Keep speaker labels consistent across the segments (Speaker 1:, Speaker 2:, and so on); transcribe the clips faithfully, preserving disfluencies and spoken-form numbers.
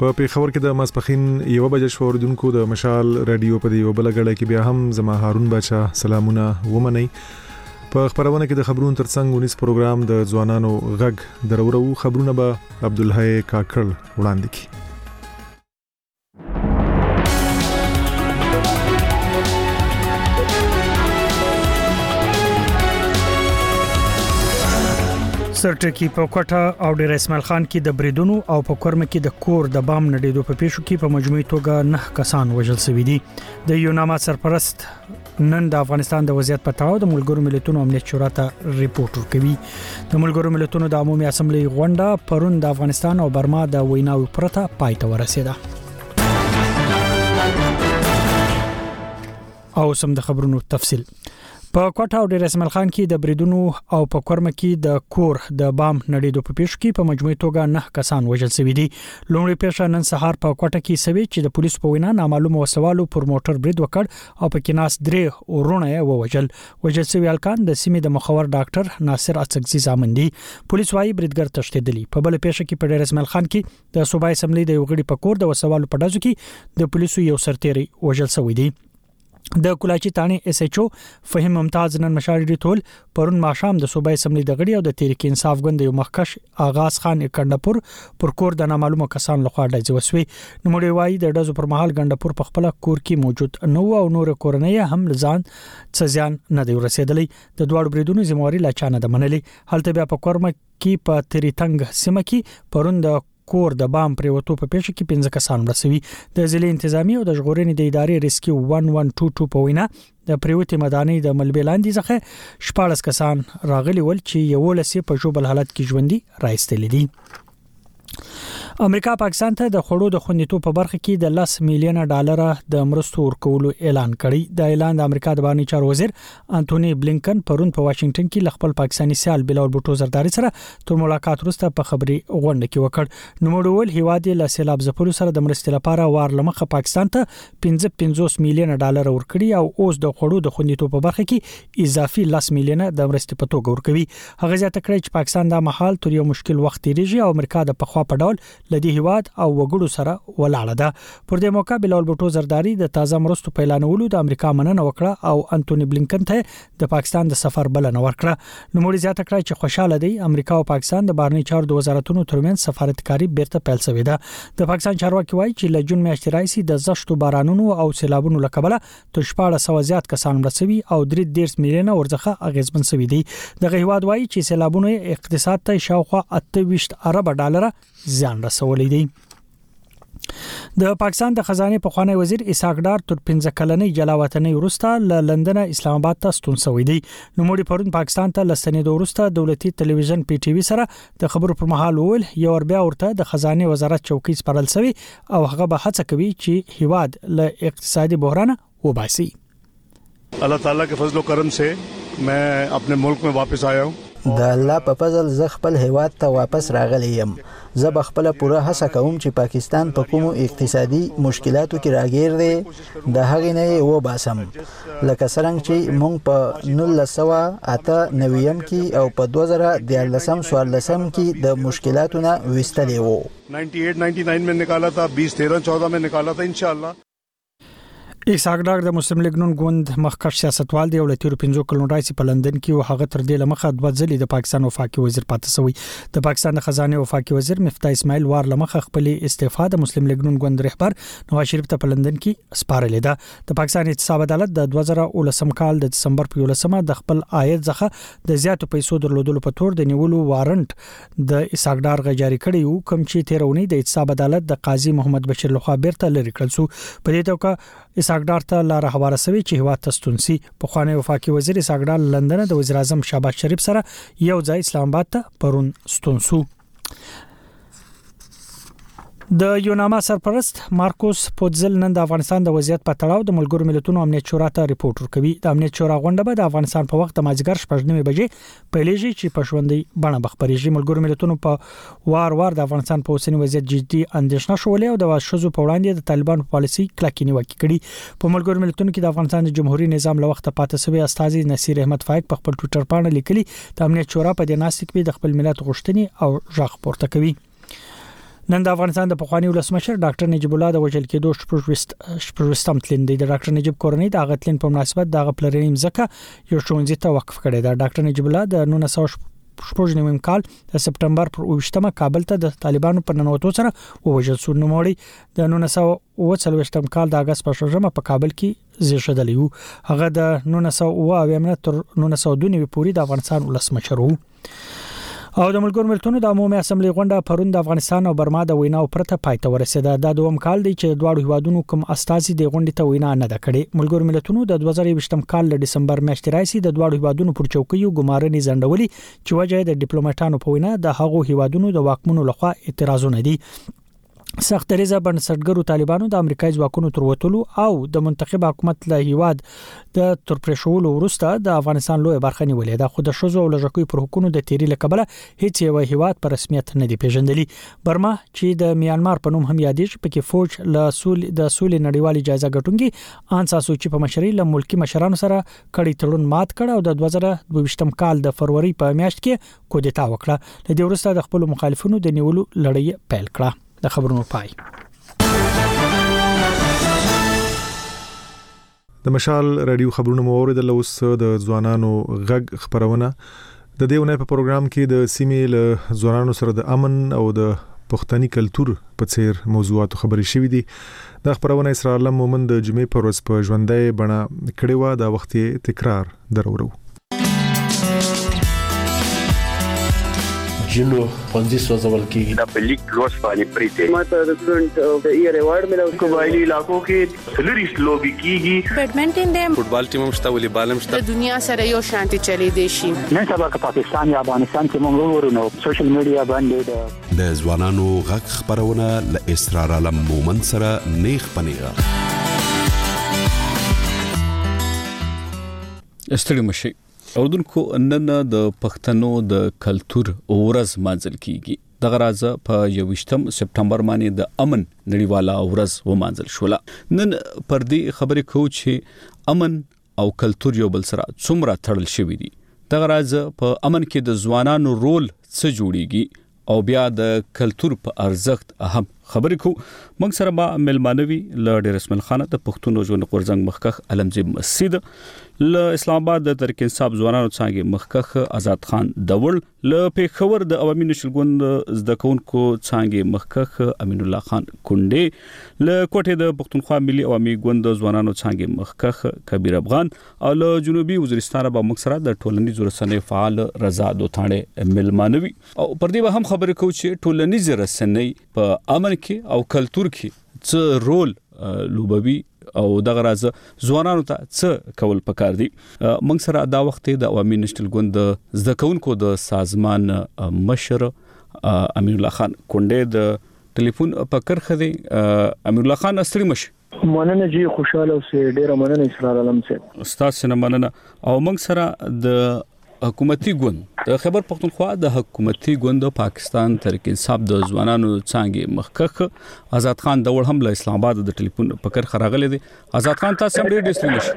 Speaker 1: په پیښور کې د ماسپخین یو بجې شوردونکو د مشال رادیو په یو بل غړې کې بیا هم زما هارون بچا سلامونه ومني. په خبرونه کې د خبرونو ترڅنګ ونیس پروګرام د ځوانانو غږ درورو خبرونه به عبدالحی کاکړ وړاندې کړي.
Speaker 2: سرټکی په کوټه او ډیر اسماعیل خان کې د بریدونو او په کورم کې د کور د بام نډېدو په پیښو کې په مجموعي توګه نه کسان وژل شوي دي. د یوناما سرپرست نن د افغانستان د وضعیت په تړاو د ملګرو ملتونو امنیت شورا ته ریپورت ورکوي. د ملګرو ملتونو د عمومي اسمبلی غونډه پرون د افغانستان او برما د ویناو پرته پای ته ورسېده. او سم د خبرونو تفصیل. په کوټه او ډیر اسماعیل خان کې د بریدونو او په کورم کې د کور د بام نډېدو په پیښو کې په مجموعي توګه نه کسان وژل شوي دي. لومړی پیښه نن سهار په کوټه کې سوي چې د پولیسو په وینا نامعلوم وسوالو پر موټر برید وکړ او په کې ناس درې ورونه یې ووجل. وژل شوی الکان د سیمې د مخور ډاکټر ناصر اڅکزي زامن دي. پولیس وايي بریدګر تښتېدلی. په بل پیښه کې په ډیر اسماعیل خان کې د صوبای اسمبلی د یو غړي په کور د وسوالو په ډزو کې د پولیسو یو سرتیری وژل شوی دی. د کولاچی تانی اس ایچ او فهم ممتاز نن مشاهده ټول پرون ماشام د صوبای اسمبلی د غړي او د تحریک انصاف ګوند یو مخکش آغاز خان کندپور پر کور د نامعلومه کسان لخوا ډزې وسوي. نو مړي وایي د ډزو پر مهال کندپور په خپل کور کې موجود نو او نور کورنۍ هم ځان څزيان نه دی رسیدلی. د دوړو بریدونو ذمہواری لا چانه د منلي. هلته بیا په کورمه کې په تریتنګ سیمه کې پرون د کور د بام پریوتو په پیښه کې پنځه کسان ورسوي. د ضلع انتظامی او د ژغورنې د ادارې ریسکیو یو یک دو دو په وینا د پریوتي مداني د ملبې لاندې ځخه شپږ کسان راغلي ول چې یو لسی په جوبل حالت کې ژوندۍ راځتل دي. امریکا پاکستان ته د خړو د خوندیتوب په برخه کې د لس میلیون ډالر د مرستو ورکولو اعلان کړی. د اعلان د امریکا د بهرنی چارو وزیر انټونی بلینکن پرون په واشنگټن کې خپل پاکستانی سیال بلال بوټو زرداری سره تر ملاقات وروسته په خبري غونډه کې وکړ. نو موږ هیواد له سیلاب ځپلو سره د مرستې لپاره وار لمخه پاکستان ته پنځه پنځوس میلیون ډالر ورکړي او اوس د خړو د خوندیتوب په برخه کې اضافي لس میلیون د مرستې په توګه ورکوي. هغه ځکه کړی چې پاکستان د محل تر یو مشکل وخت تیریږي او امریکا د پخوا په ډول لدی هیواد او وګړو سره ولاړه ده. پر دې موقع بلال بوټو زرداری د تازه مرستو په اعلانولو د امریکا مننه وکړه او انټونی بلینکن ته د پاکستان د سفر بلنه ورکړه. نو موږ زیاته کړی چې خوشاله دي امریکا او پاکستان د بهرنی چارو د وزارتونو ترمنځ سفارتکاری بیرته پیل شوې ده. د پاکستان چارواکي وایي چې له جون میاشتې راځي د زشتو بارانونو او سیلابونو لکبله تر شپږ سوه زیات کسان مرسوي او درې دېرش میلیونه ورڅخه اغیزمن شوي دي. د هیواد وایي چې سیلابونو اقتصاد ته شاوخوا اته ویشت ارب ډالر زیان رسولی دی. د پاکستان د خزانه پخوانی وزیر اسحاق ډار تر پنځه کلنې جلاوطنۍ وروسته ل لندن اسلام آباد ته ستون شوی دی. نو موږ پرون پاکستان ته لسنې وروسته دولتي ټلویزیون پی ټی وی سره د خبرو پر مهال ویل یو ور بیا ورته د خزانه وزارت چوکۍ سپارل شوی او هغه به هڅه کوي چې هیواد له اقتصادي بحران وباسي.
Speaker 3: الله تعالی کے فضل و کرم سے میں اپنے ملک میں واپس آیا ہوں.
Speaker 4: د الله په فضل زه خپل هیواد ته واپس راغلی یم. زه به خپل پوره هڅه کوم چې پاکستان په کومو اقتصادي مشکلاتو کې راګیر دی د هغې نه وباسم. لکه څرنګه چې موږ په نولس سوه اته نویم کې او په دوه زره دیارلسم څوارلسم کې د مشکلاتو نه ویستلی وو.
Speaker 3: अट्ठानवे निन्यानवे में निकाला था, बीस तेरह चौदह में निकाला था इंशाल्लाह.
Speaker 2: اسحاق ډار د مسلم لیگ نون ګوند مخکښ سیاستوال دی او له تیر پنځو کلونو راځي په لندن کې او هغه تر دې لمخه دوه ځلې د پاکستان وفاقي وزیر پاتې شوی. د پاکستان د خزانه وفاقي وزیر مفتاح اسماعیل وار لمخه خپل استعفا د مسلم لیگ نون ګوند رهبر نواز شریف ته په لندن کې سپارلې ده. د پاکستان اقتصاد عدالت د دوه زره ولسم کال د دسمبر په یولسمه د خپل عاید څخه د زیاتو پیسو درلودلو په تور د نیولو وارنټ د اسحاق ډار غجاري کړی او کوم چې تیرونی د اقتصاد عدالت د قاضي محمد بشیر لخوا بیرته لري کړل شو. په دې توګه اسحاق ډار ته لار حواله شوی چې هیواد تستونسي. په خواني وفاقي وزیر اسحاق ډار لندن د وزیر اعظم شهباز شریف سره یو ځای اسلام آباد ته پرون ستونسو. د یوناما سرپرست مارکوس پوتزل نن د افغانستان د وضعیت په تړاو د ملګرو ملتونو امنیت شورا ته ریپورت ورکوي. د امنیت شورا غونډه به د افغانستان په وخت د مازیګر شپږ نیمې بجې پیلېږي چې په ژوندۍ بڼه بخبريږي. ملګرو ملتونو په وار وار د افغانستان په اوسنی وضعیت جدي اندېښنه شولې او د واشوزو په وړاندې د طالبان په پالیسي کلکې نیوکه کړې. په ملګرو ملتونو کې د افغانستان د جمهوریت نظام له وخت پاتې شوی استاذ نصیر احمد فائق په خپل ټوئیټر باندې لیکلي د امنیت شورا په دې ناستې کې د خپل ملت غوښتنې او ژغ پورته کوي. نن د افغانستان د پخوانی ولسمشر ډاکټر نجیب الله د وجل کېدو شپږم تلین دی. د ډاکټر نجیب کورنۍ د غتلین په مناسبت د غپلریم زکه یو شونځي ته وقف کړی دا. ډاکټر نجیب الله د نولس سوه شپږ نیم کال د سپټمبر پر اووه کابل ته د طالبانو په ننوتو سره ووژل شو. نو مړی د نولس سوه اوه څلوېښتم کال د اگست په شپږمه په کابل کې زیږیدلی و. هغه د نولس سوه اوه اویا تر نولس سوه دوه نوي پورې د افغانستان ولسمشر و. او د ملګرو ملتونو د عمومي اسمبلی غونډه پرون د افغانستان او برما د ویناو پرته پاتې ورسېده. دا دوم کال دی چې دواړو هیوادونو کوم استازي د غونډې ته وینا نه ده کړې. ملګرو ملتونو د دوه زره یوویشتم کال د ډسمبر میاشتې راځي د دواړو هیوادونو پر چوکیو ګمارنې زندولي چې وجه د ډیپلوماټانو په وینا د هغو هیوادونو د واکمنو لخوا اعتراضونه دي. سخت دریزه بنسټګرو طالبانو د امریکایي ځواکونو تر وټلو او د منتخب حکومت له هیواد د ترپرشولو وروسته د افغانستان لوی برخه نیولې ده. خو د شوزو او لژکوي پر حکومت د تیری لکبله هیڅ یو هیواد پر رسمیت نه دی پیژندلی. برما چې د میانمار په نوم هم یادېږي پکې فوج له سول د سولې نړیوالې جایزه ګټونکي ان ساسو چې په مشرۍ له ملکی مشرانو سره کړي تړون مات کړ او د دوه زره دوه ویشتم کال د فروری په میاشت کې کودتا وکړه. د دې وروسته د خپل مخالفینو د نیولو لړۍ پیل کړه. د خبرونو پای.
Speaker 1: د مشال رادیو خبرونو مو اوریدل اوس د ځوانانو غږ خبرونه. د دې ونې په پروګرام کې د سیمې له ځوانانو سره د امن او د پښتني کلچر په څیر موضوعاتو خبرې شوې دي. د خبرونه اسرار الله مومن د جمعې پر ورځ په ژوندۍ بڼه کړې و. د وخت تکرار درورو
Speaker 5: جنو پنځه سوځول کېږي
Speaker 6: د پلیک لوس باندې پریته
Speaker 7: ماته د سټډنټ د ایئر ایوارډ ملو.
Speaker 6: قبایلی علاقو کې سلریس لوبي کیږي.
Speaker 8: بیډمنټن دی،
Speaker 9: فوټبال ټیم هم شته، والیبال هم شته.
Speaker 8: د دنیا سره یو شانتي چلی دی شي.
Speaker 10: نن سبا که پاکستان یا افغانستان کې موږ ورونو سوشل میډیا باندې
Speaker 11: د ځوانانو غږ خبرونه ل اسرار علم مومن سره نیخ پنیغه
Speaker 12: استړي مشي اودونکو نن د پښتنو د کلچر ورځ مانځل کیږي. د غراز په یوویشتم سپټمبر باندې د امن نړیواله ورځ ومانځل شوله. نن پر دې خبرې کوو چې امن او کلچر یو بل سره څومره تړل شوی دي. د غراز په امن کې د ځوانانو رول څه جوړیږي او بیا د کلچر په ارزښت اهم خبرې کوو. موږ سره به ملمانوي ل ډیر اسماعیل خان د پښتون ژوند قرزنګ مخکخ علمزیب مسجد ل اسلام آباد د ترکین صاحب ځوانانو څنګه مخکخ آزاد خان دول ل پیښور د عوامي نشلګوند زدکونکو څنګه مخکخ امین الله خان کونډې ل کوټه د پښتونخوا ملي عوامي ګوند ځوانانو څنګه مخکخ کبیر افغان او ل جنوبي وزیرستان به مکسره د ټولنیز رسنۍ فعال رضا دوتانه ملمانوي او پر دې به هم خبرې کوو چې ټولنیز رسنۍ په امن کې او کلچر کې څه رول لوبوي او دغه راز ځوانانو ته څه کول پکار دي. موږ سره دا وخت د عوامي نشل ګوند زدکونکو د سازمان مشر امین الله خان کونډې د ټلیفون په کرخه دی. امین الله خان استری مش
Speaker 10: مننه جی خوشاله اوسه. ډیره مننه اسرار علم صاحب
Speaker 12: استاد سره مننه. او موږ سره د حکومتي ګوند د خبر پښتونخوا د حکومتي ګوند پاکستان ترکین صاحب د ځوانانو څنګه مخکخ آزاد خان دول هم له اسلام آباد د ټلیفون پکر خراغله دي. آزاد خان تاسو هم ډیر ډیر نشي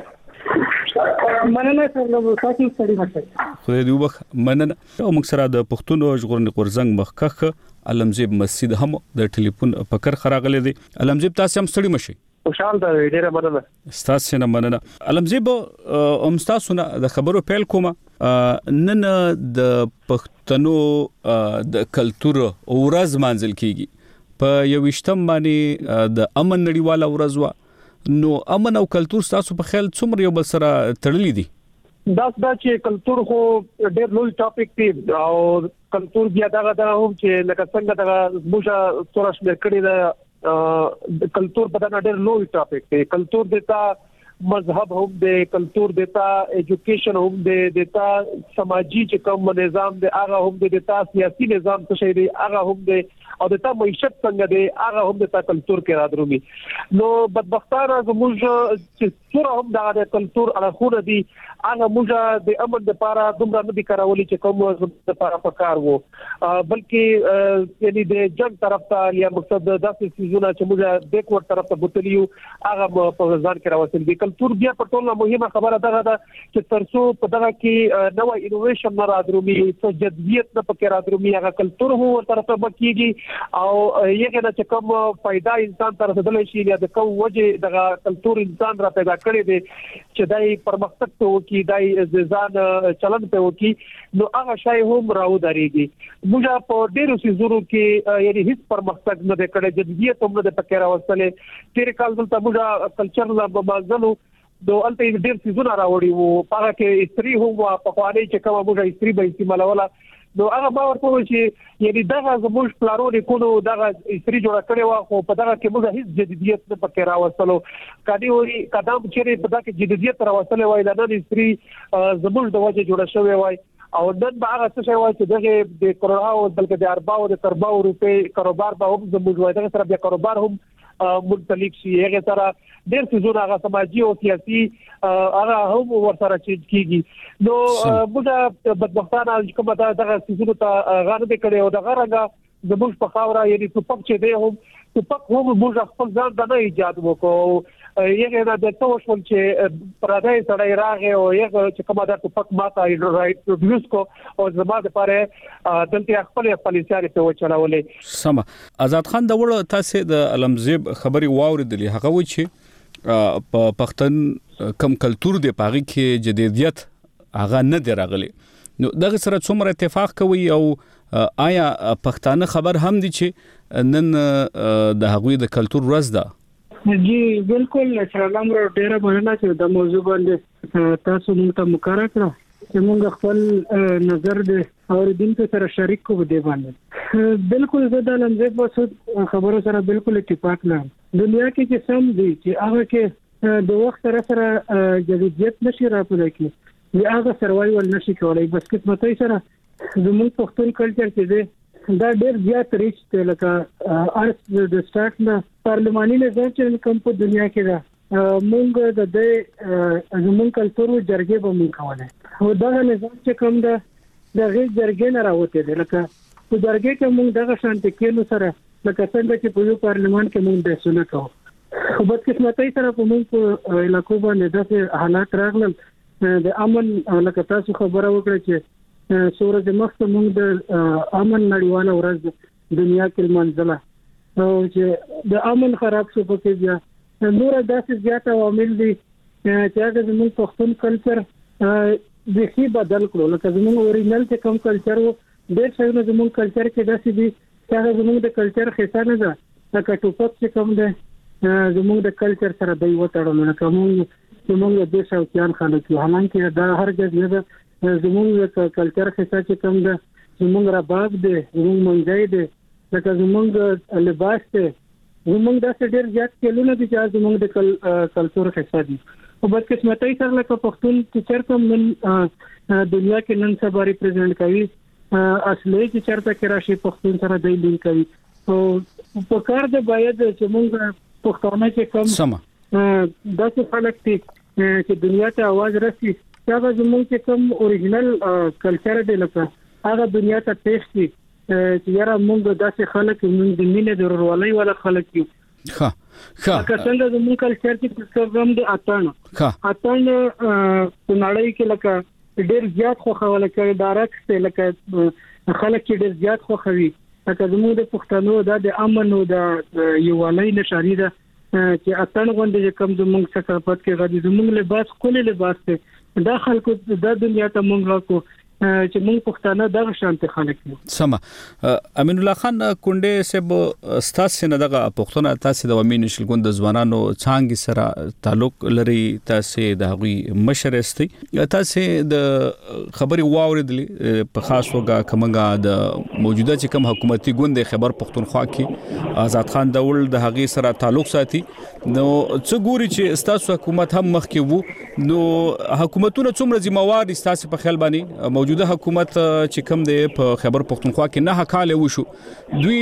Speaker 10: مننه سره نو تاسو ستړي مشه.
Speaker 12: خو دې وبخ مننه. او موږ سره د پښتون ژغورنې قرزنګ مخکخ علمزیب مسجد هم د ټلیفون پکر خراغله دي. علمزیب تاسو هم ستړي مشه.
Speaker 10: خوشحال ده ډیره مننه.
Speaker 12: تاسو نه مننه. علمزیب ام تاسو نه د خبرو پیل کومه. نن د پښتنو د کلچر ورځ مانځل کیږي. په یوویشتم باندې د امن نړیواله ورځ وا. نو امن او کلچر تاسو په خیال څومره یو بل سره تړلي دي؟
Speaker 10: دا دا چې کلچر خو ډېر لوی ټاپک دی او کلچر بیا دا دا هم چې لکه څنګه دا موږ سورش مې کړی دا د کلچر په دا ډېر لوی ټاپک دی. کلچر دیتا مذهب هم دی، کلچر دیتا ایجوکیشن هم دی، دیتا سماجی چې کوم نظام دی هغه هم دی، دیتا سیاسي نظام څه شي دی هغه هم دی او دیتا معیشت څنګه دی هغه هم دیتا کلچر کې رادرومي. نو بدبختانه زموږ چې څوره هم دا د کلچر اړخونه دي هغه موږ د امن لپاره دومره نه دي کارولي چې کوم لپاره پکار وو، بلکې یعنی د جنگ طرف ته یا مقصد داسې سيزونه چې موږ بیکورډ طرف ته بوتلیو هغه په ځان کې راوستل دي. کلچر بیا په ټولنه مهمه خبره ده چې ترڅو په دغه کې نوې انوویشن نه رادرومي، څه جديت نه پکې رادرومي، هغه کلچر هو ورته مکیږي او یګه چې کوم फायदा انسان ته رسیدلی شي یا د کوم وجه د کلتور انسان را پیدا کړی دی چې دای پرمختګ ته وکي دای ځان چلن ته وکي نو هغه شای هم راو دريږي موږ په ډیرو سيزونو کې یعنی هیڅ پرمختګ نه کړی جديت هم نه پکې راوستلې تیر کال دلته موږ کلچر لا بمازلو دو الته ډیر سيزونه راوړي وو هغه کې استری هم په خواني چې کومه موږ استری به استعمالوله نو هغه ما ورته وایي چې یعنی دغه زموږ پلانونه کولو دغه استری جوړ کړي وا خو په دغه کې موږ هیڅ جديت نه پکې راوستلو کدي وي قدم چیرې په دغه کې جديت راوستلې وای دا نه استری زموږ د وجه جوړ شوی وای او نن به هغه څه وای چې دغه د کرونا او بلکې د اربع او د تربع روپے کاروبار به هم زموږ وای دغه سره بیا کاروبار هم منطلق شي هغه سره ډېر څه زونه هغه سماجی او سیاسي هغه هم ورسره چینج کیږي نو موږ بدبختانه کومه دغه څه ته غاړه کړي او دغه رنګه زموږ په خاوره یعنی ټوپک چې دی هم ټوپک هم موږ خپل ځان د نه ایجاد وکړو یغه دا د څه وشول چې پردای سړی راغی او یغه چې کومه د ټوپک ماته رائټ پروډوس کو او زموږ لپاره دلته خپل خپل سیاري په وچلولې
Speaker 12: سم آزاد خان د وړ تاسو د علمزیب خبري واوریدلې هغه و چې په پښتن کم کلچر دی پاغي کې جديدیت هغه نه دی راغلی نو دغه سره څومره اتفاق کوي او آیا پښتانه خبر هم دي چې نن د هغوی د کلچر ورځ ده
Speaker 9: جی بالکل سلام را ډیره مننه چې د موضوع باندې تاسو موږ ته مقرره کړه چې موږ خپل نظر د اوریدونکو سره شریک کوو دی باندې بالکل زه د لمزه په خبرو سره بالکل اتفاق لرم دنیا کې چې سم دي چې هغه کې د وخت سره سره جديدیت نشي راپورې کی یا هغه سروایول نشي کولای بس قسمتای سره زموږ پښتون کلچر کې دی دا ډېر زیات ریچ دی لکه ارس د سٹارټ نه پارلماني نظام چې کوم په دنیا کې دا مونږ د دې زموږ کلچر او جرګې به مونږ کوله او دا نظام چې کوم دا د غیر جرګې نه راوته دی لکه په جرګې کې مونږ دغه شانتي کې نو سره لکه څنګه چې په یو پارلمان کې مونږ د سونه کوو خو بد قسمتۍ سره په مونږ په علاقو باندې داسې حالات راغلل د امن لکه تاسو خبره وکړه چې سورج مخته موږ د امن نړیواله ورځ دنیا کې منځله او چې د امن خراب شو پکې بیا نور داسې زیات عوامل دي چې هغه زموږ پښتون کلچر د هي بدل کړو لکه زموږ اورینل چې کوم کلچر وو ډېر څه نه زموږ کلچر کې داسې دي چې هغه زموږ د کلچر حصہ نه ده لکه ټوپک چې کوم ده زموږ د کلچر سره دی وټړل نه کوم زموږ د شوقیان خلک حالانکه دا هرګز نه ده زموږ کلچر حصہ چې کوم ده زموږ رباب دی زموږ منځي دی لکه زموږ لباس دی زموږ د ډېر زیات کلونه دي چې زموږ د کلچر حصہ دي او بد قسمتۍ سره لکه پښتون چې چرته من دنیا کې نن سبا ریپرزینټ کوي اصلي چې چرته کې راشي پښتون سره دی لین کوي او په کار د باید چې موږ پښتانه چې کوم
Speaker 12: سم
Speaker 9: داسې خلک دي چې دنیا ته आवाज رسي هغه زموږ چې کوم اوریجنل کلچر دی لکه هغه دنیا ته پېښ دي چې یاره موږ داسې خلک موږ د مینې د ورولۍ ولا خلک یو
Speaker 12: ښه ښه
Speaker 9: که څنګه زموږ کلچر کې پروګرام دی اتان اتان په نړۍ کې لکه ډېر زیات خو خوله کوي ډایرکټ ته لکه خلک چې ډېر زیات خو خوي لکه زموږ د پښتنو د امن او د یووالۍ نشانی ده چې اتان غونډه کوم زموږ ثقافت کې غوډي زموږ لباس کولې لباس ته دا خلکو د دنیا ته مونږ راکو چې مونږ پښتانه دغه شانته خلک یو
Speaker 12: سم امین الله خان کونډه سب ستاسو نه دغه پښتون تاسو د ومین شلګوند د ځوانانو څنګه سره تعلق لري تاسو د هغوی مشر استي تاسو د خبري واوریدلې په خاص توګه کومه د موجوده چې کوم حکومتي ګوند خبر پښتونخوا کې آزاد خان دول د هغوی سره تعلق ساتي نو څه ګوري چې ستاسو حکومت هم مخ کې وو نو حکومتونه څومره ذمہوار دي تاسو په خیال باندې موجوده حکومت چې کوم دی په خیبر پښتونخوا کې نه حکاله وشو دوی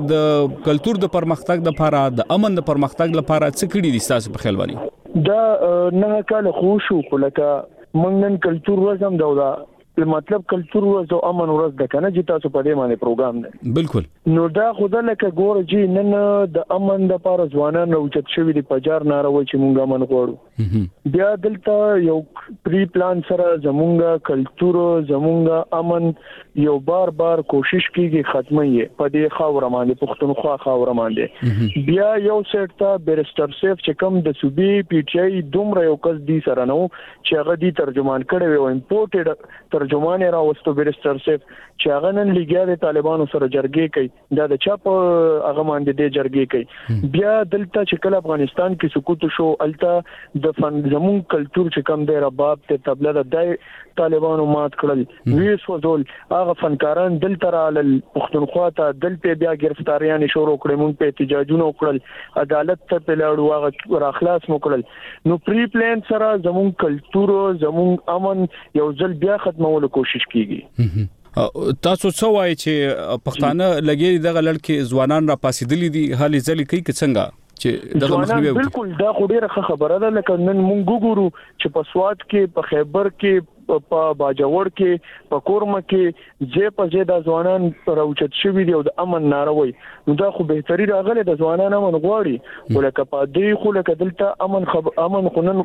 Speaker 12: د کلچر د پرمختګ لپاره د امن د پرمختګ لپاره څه کړي دي تاسو په خیال باندې
Speaker 7: دا نه حکاله خو شو لکه موږ نن کلچر وزم دا
Speaker 10: مطلب کلچر ورځ او امن ورځ د کنه چې تاسو په دې باندې پروګرام دی
Speaker 12: بالکل
Speaker 10: نو دا خدای لکه ګور چې نن د امن د لپاره ځوانان راوچت شوی دي پجار ناروي چې مونږ امن غواړو بیا دلته یو پری پلان سره زمونږ کلچر زمونږ امن یو بار بار کوشش کیږي ختمه یې په دې خاور باندې پښتونخوا خاور باندې بیا یو سیټ ته بیرستر سیف چې کوم د صوبې پی ټی آی دومره یو کس دی سره نو چې هغه دی ترجمان کړي وي او امپورټډ ترجمان راوستو بیرستر سیف چې هغه نن لګیا د طالبانو سره جرګې کوي دا د چا په هغه باندې د جرګې کوي بیا دلته چې کله افغانستان کې سقوط شو الته د فن زمون کلچر چې کوم دی رباب ته تبله د طالبانو مات کړل ویس وزول هغه فنکاران دلته رال پښتونخوا ته دلته بیا گرفتاریان شروع کړې مونږ په احتجاجونه وکړل عدالت ته پلاړو هغه راخلاص مکړل نو پری پلان سره زمون کلچر زمون امن یو ځل بیا ختمولو کوشش کیږي
Speaker 12: تاسو څه وایي چې پښتانه لګي دغه لړ ځوانان را پاسېدلې دي حالې ځلې کوي که څنګه چې دغه مخنیوي
Speaker 10: بالکل دا خو ډیره خبره ده لکه نن مونږ ګورو چې په سواد کې په خیبر کې په باجوړ کې په کورمه کې چې په زیاده ځوانان راوچت شوی دی او د امن ناروي نو دا خو بهتري راغله د ځوانان امن غواړي ولکه په دې خو لکه دلته امن خب امن خنن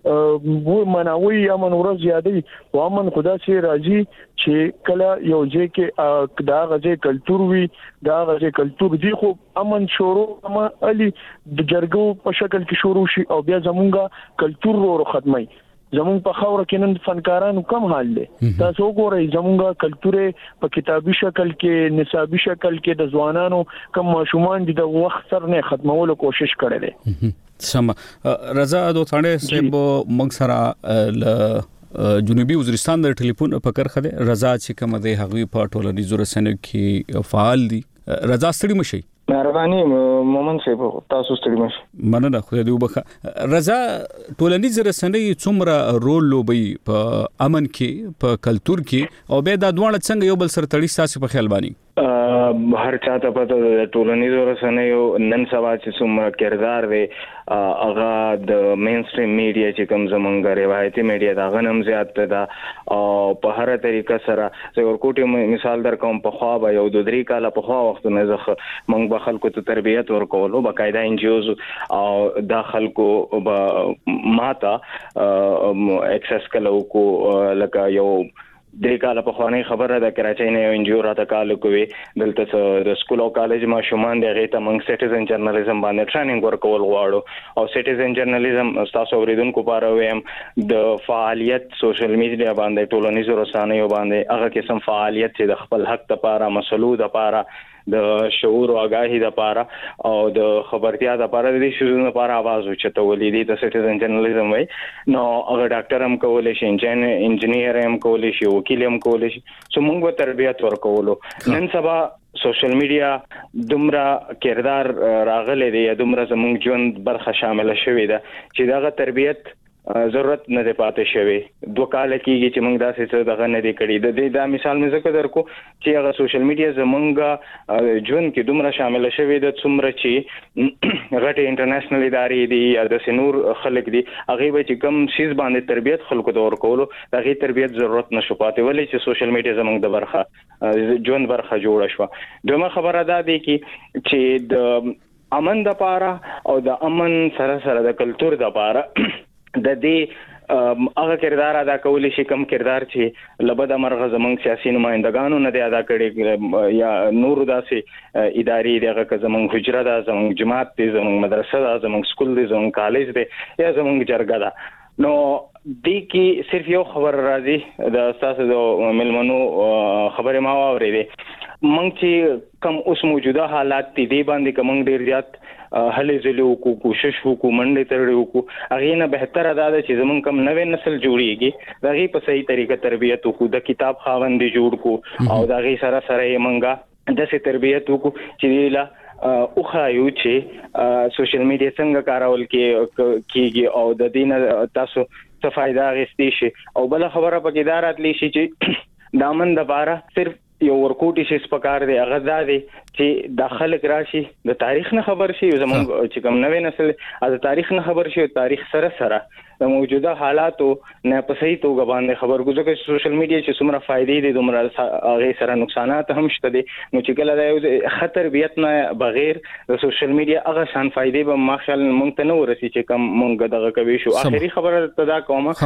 Speaker 10: وو مناوي امن ورځ یادې او امن خدا سي راځي چې کله یو ځای کې دا غځي کلچر وي دا غځي کلچر دی خو امن شروع اما علي د جرګو په شکل کې شروع شي او بیا زمونږه کلچر ورو ختمي زمون په خاور کې نن فنکارانو کم حال دي تاسو ګورئ زمونږه کلچر په کتابي شکل کې نصابي شکل کې د ځوانانو کم ماشومان دي د وخت سره نه ختمولو کوشش کړي دي
Speaker 12: سم رضا دوتانه سیب موږ سره ل جنوبي وزیرستان د ټلیفون په کرخه ده رضا چې کوم ده هغوی په ټولنیزو رسنیو کې فعال دي رضا ستړي مشي
Speaker 13: مهرباني مومن صاحب تاسو ستړي مشه
Speaker 12: مننه خو دې وبخه رضا ټولنیز رسنۍ څومره رول لوبي په امن کې په کلچر کې او به دا دوه څنګه یو بل سره تړي تاسو په خیال باندې
Speaker 13: هر چاته پته د ټولنیزو رسنیو نن سبا چې څومره کردار دی هغه د مین سټریم میډیا چې کوم زمونږ روایتي میډیا دا غنم زیات ده او په هر طریقه سره زه ورکوټي مثال در کوم په خوا به یو د درې کاله په خوا وخت نه زخه مونږ به خلکو ته تربیت ورکولو باقاعده ان جی اوز او د خلکو ماته اکسس کلو کو لکه یو درې کاله په خواني خبره ده کراچۍ نه یو انجیو راته کال کوي دلته د سکول او کالج ما شومان دی غیته موږ سټیزن جرنالیزم باندې ټریننګ ورکول غواړو او سټیزن جرنالیزم تاسو اوریدونکو لپاره وایم د فعالیت سوشل میډیا باندې ټولنیزو رسنیو باندې هغه قسم فعالیت چې د خپل حق لپاره مسلود لپاره د شعور او آگاهی لپاره او د خبرتیا لپاره د دې شوزونو لپاره आवाज اوچتولې دي د سټیزن جرنالیزم وای نو هغه ډاکټر هم کولای شي انجینیر هم کولای شي وکیل هم کولای شي سو موږ به تربیت ورکولو نن سبا سوشل میډیا دومره کردار راغلی دی دومره زموږ ژوند برخه شامل شوې ده چې داغه تربیت ضرورت نه پاتې شوی دوه کال کېږي چې موږ داسې څه دغه نه دی کړی د دې دا مثال مې ذکر درکو چې هغه سوشل میډیا زمونږ ژوند کې دومره شامل شوی د څومره چې غټه انټرنیشنل ادارې دي یا د سنور خلک دي هغه به چې کم شیز باندې تربیت خلکو ته ورکولو هغه تربیت ضرورت نشو پاتې ولې چې سوشل میډیا زمونږ د برخه ژوند برخه جوړه شو دومره خبره ده دي چې د امن د پاره او د امن سره سره د کلچر د پاره د دې هغه کردار ادا کول شي کم کردار چې لبد امرغه زمنګ سیاسي نمائندګانو نه دی ادا کړي یا نور داسې ادارې دغه که زمنګ حجره ده زمنګ جماعت دي زمنګ مدرسه ده زمنګ سکول دي زمنګ کالج دي یا زمنګ جرګه ده نو دې کې صرف یو خبر راځي د اساس د ملمنو خبره ما واورېده مونږ چې کم اوس موجوده حالات دي دی باندې کوم ډیر زیات هلې زلو کو کوشش وکړو منډه ترړو کو هغه نه بهتره ده چې زمون کم نوې نسل جوړیږي دغه په صحیح طریقه تربیت وکړو د کتاب خاوند جوړ کو او دغه سره سره یې منګه د سي تربیت وکړو چې لا او خایو چې سوشل میډیا څنګه کارول کیږي او د دین تاسو څه فائدہ غوښتي شي او بل خبره پکې دارات لشي چې دامن د بارا صرف یو ورکوټي شي سپکار دی هغه دا دی چې د خلک راشي د تاریخ نه خبر شي زموږ چې کوم نوې نسل د تاریخ نه خبر شي تاریخ سره سره د موجوده حالاتو نه په صحیح توګه باندې خبر ګوزو چې سوشل میډیا چې څومره فائدې دي دومره هغه سره نقصانات هم شته دي نو چې کله د خطر بیت نه بغیر د سوشل میډیا هغه شان فائدې به ماشال مونږ ته نه ورسي چې کوم مونږ دغه کوي شو اخري خبره تدا کومه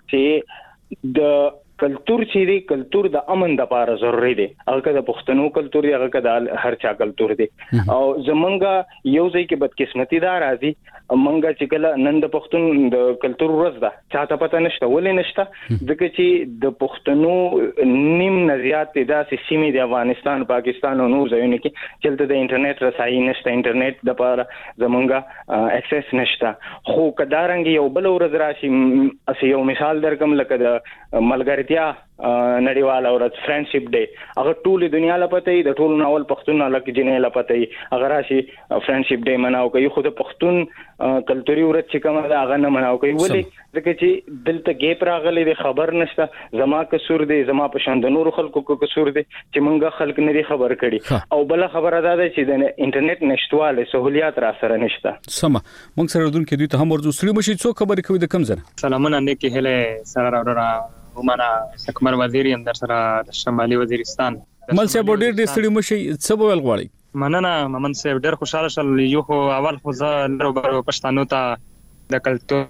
Speaker 13: چې د کلتور چې دی کلتور د امن د لپاره ضروري دی هغه د پښتنو کلتور دی هغه د هر چا کلتور دی او زمونږ یو ځای کې بدقسمتي دا راځي مونږ چې کله نن د پښتون د کلتور ورځ ده چاته پته نشته ولې نشته ځکه چې د پښتنو نیم نزيات داسې سیمې د افغانستان پاکستان او نور ځایونو کې چې د انټرنیټ رسایي نشته انټرنیټ د لپاره زمونږ اکسس نشته خو کدارنګ یو بل ورځ راشي اسی یو مثال درکم لکه د ملګری یا نړیواله ورځ فرندشپ ډے هغه ټول دنیا لپاره د ټول ناول پښتون لکه جنې لپاره هغه راشي فرندشپ ډے مناو کوي خو د پښتون کلتوري ورځ چې کومه ده هغه نه مناو کوي ولې ځکه چې دلته ګیپ راغلي د خبر نشته زما قصور دی زما په شان د نور خلکو کو قصور دی چې مونږه خلک نه دي خبر کړي او بل خبره ده چې د انټرنیټ نشټواله سہولیات را سره نشته
Speaker 12: سم مونږ سره دون کې دوی ته هم ورځو سړي مشي څو خبرې کوي د کم زنه
Speaker 14: سلامونه نه کې هله سره راوړه ومانا سکمر وزیر هم در سره د شمالي وزیرستان
Speaker 12: مل صاحب ډېر ډېر ستړي مشي څه ویل غواړي
Speaker 14: مننه ممن صاحب ډېر خوشاله شل یو خو اول خو زه لرو برو پښتنو ته د کلتور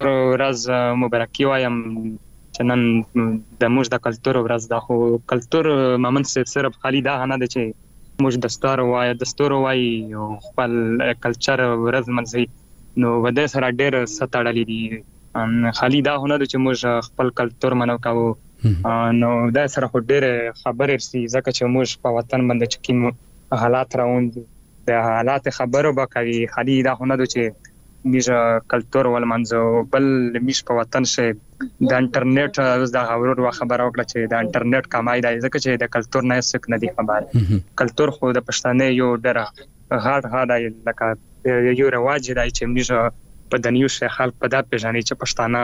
Speaker 14: ورځ مبارکي وایم چې نن د موږ د کلتور ورځ ده خو کلتور ممن صاحب صرف خالي دا نه ده چې موږ دستور وای دستور وای او خپل کلچر ورځ منځي نو ودا سره ډېر ستړلې دي خالي دا هونه چې موږ خپل کلتور منو کوو نو دا سره ډېر خبرې سي ځکه چې موږ په وطن باندې چې کوم حالات راوند د حالات خبرو به کوي خالي دا هونه چې موږ کلتور ول منځو بل موږ په وطن شه د انټرنیټ اوس دا خبرو خبره وکړه چې د انټرنیټ کمای دی ځکه چې د کلتور نه څه نه دی خبر کلتور خو د پښتنې یو ډېر هارد هارد لکه یو رواج دی چې موږ په دنیو شه خلک په دات پیژني چې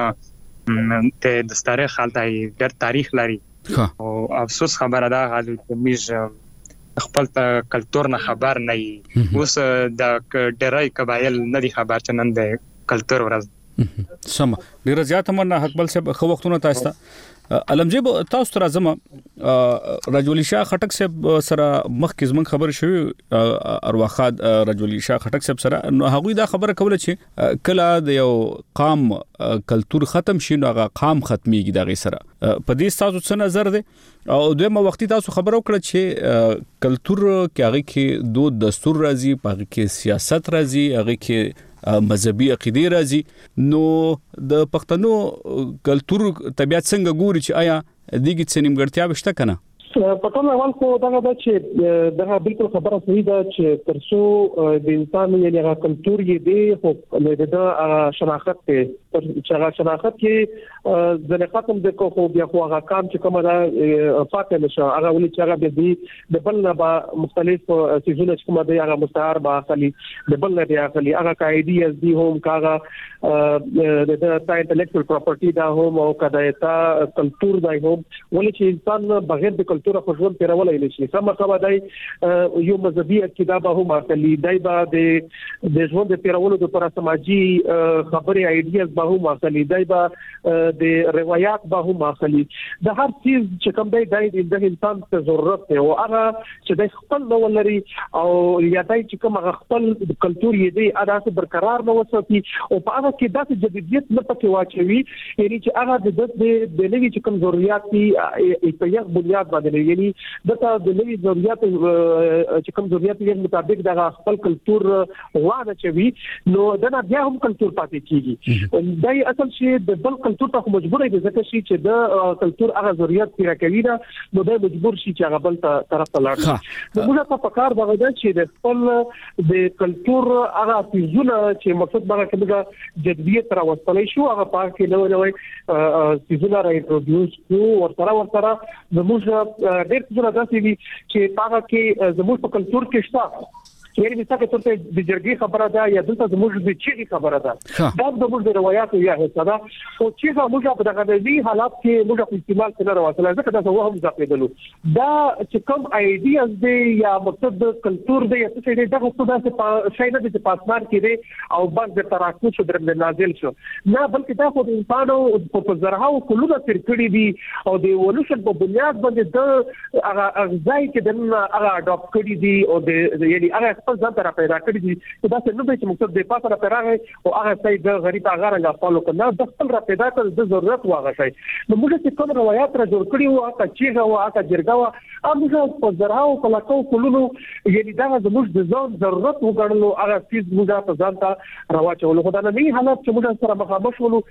Speaker 14: پښتانه ته د ستاره خلک ډېر تاریخ لري او افسوس خبره ده چې موږ خپل کلتور نه خبر نه یي اوس د ډېرای قبایل نه دي خبر چې نن د کلتور ورځ
Speaker 12: سم ډېر زیات مننه حقبل صاحب خو وختونه تاسو ته علمجیب تاسو تر ازمه رجولی شاه خټک صاحب سره مخکې زمون خبر شوی ارواخاد رجولی شاه خټک صاحب سره نو هغه دا خبره کوله چې کله د یو قام کلتور ختم شي نو هغه قام ختميږي دغه سره په دې تاسو څه نظر دی او دویمه وختي تاسو خبر وکړه چې کلتور کې هغه کې دود دستور راځي په هغه کې سیاست راځي هغه کې مذهبي عقیده راځي نو د پښتنو کلتور طبيعت څنګه ګوري چې آیا دغه څه نیمګړتیا بشته کنه
Speaker 10: په ټول اول خو دا د چې دا بالکل خبره صحیح ده چې ترڅو د انسان یعنی هغه کلتور یې دی خو د شناخت ته چې هغه شناخت کې ځنه ختم د کو خو بیا خو هغه کام چې کومه ده فاته نشه هغه ولې چې هغه به د بل نه به مختلف سيزونه چې کومه ده هغه مستعار به اخلي د بل نه دی اخلي هغه قاعده دي هم کاغه د تا انټلیکچوال پراپرټي دا هم او کدا تا کلتور دا هم ولې چې انسان بغیر د کلتور خو ژوند پیرولای نشي سم خبره دی یو مذهبي عقیده به هم اخلي دای به د د ژوند پیرولو د پر سماجی خبري ایډیاز به هم اخلي دای به د روایت به هم اخلي د هر چیز چې کوم دی د د انسان ته ضرورت دی او هغه چې د خپل نو لري او یا دای چې کوم خپل کلتور یې دی ادا برقرار نو وساتي او په هغه کې د جديدیت نه پکې واچوي یعنی چې هغه د د نوې چې کوم ضرورت دي په یو بنیاد باندې یعنی دغه د نوې ضرورت چې کوم ضرورت یې مطابق د خپل کلتور وانه چوي نو دا بیا هم کلتور پاتې کیږي دای اصل شي د بل کلتور ته مجبور دی ځکه چې د کلتور هغه ضرورت پیرا کوي نو دا مجبور شي چې هغه بل طرف ته لاړ شي نو موږ په کار دا غواړو چې د خپل د کلتور هغه فيزونه چې مقصد هغه کې جديت راوستلې شو هغه پاکه نو نو فيزونه را انټروډیوس کو ورسره ورسره زموږ ډېر څه راځي چې هغه کې زموږ په کلتور کې شته یعنی مثال ته د جرګي خبره ده یا دلته زموږ د چیغي خبره ده دا د موږ د روایتو یا حصہ ده او چې موږ په دغه دي حالات کې موږ په استعمال کې نه راوصله ځکه دا څه هم ځپېدلو دا چې کوم ایډیاز دی یا مقصد د کلچر دی یا څه دی دغه څه د شای نه د پاسمان کې دی او بعد د تراکم شو در نازل شو نه بلکې دا خو د انسانو په زرهاو کلونه تر کړی دي او د ایوولوشن په بنیاد باندې د هغه ځای کې د هغه اډاپټ کړی دي او د یعنی هغه خپل ځان ته پیدا کړی دي دا څه نه دی چې مقصد د پاسه راغی او هغه ځای د غریب هغه رنګ فالو کنه د خپل را پیدا کړ د ضرورت واغ شي نو موږ چې کوم روایت را جوړ کړی وو هغه چیغه وو هغه جرګه وو موږ په زراو په لکو کولونو یعنی دا زموږ د ځان ضرورت وګڼلو هغه چیز موږ په ځان ته راوچولو خدای نه نه حالت چې موږ سره مخامخ ولو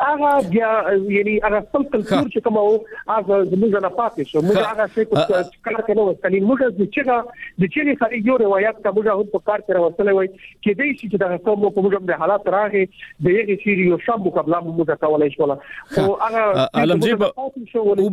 Speaker 10: هغه یعنی هغه خپل کلچر چې کوم وو هغه زموږ نه پاتې شو موږ هغه څه کله کله وکړي موږ د چیغه د چیغه خاري یو روایت کا موږ هم په کار کې راوستلې وای کې دې چې دا کوم په موږ د حالات راغی د یغه چیرې یو شب مقابله موږ کولای شو او هغه
Speaker 12: علمجیب او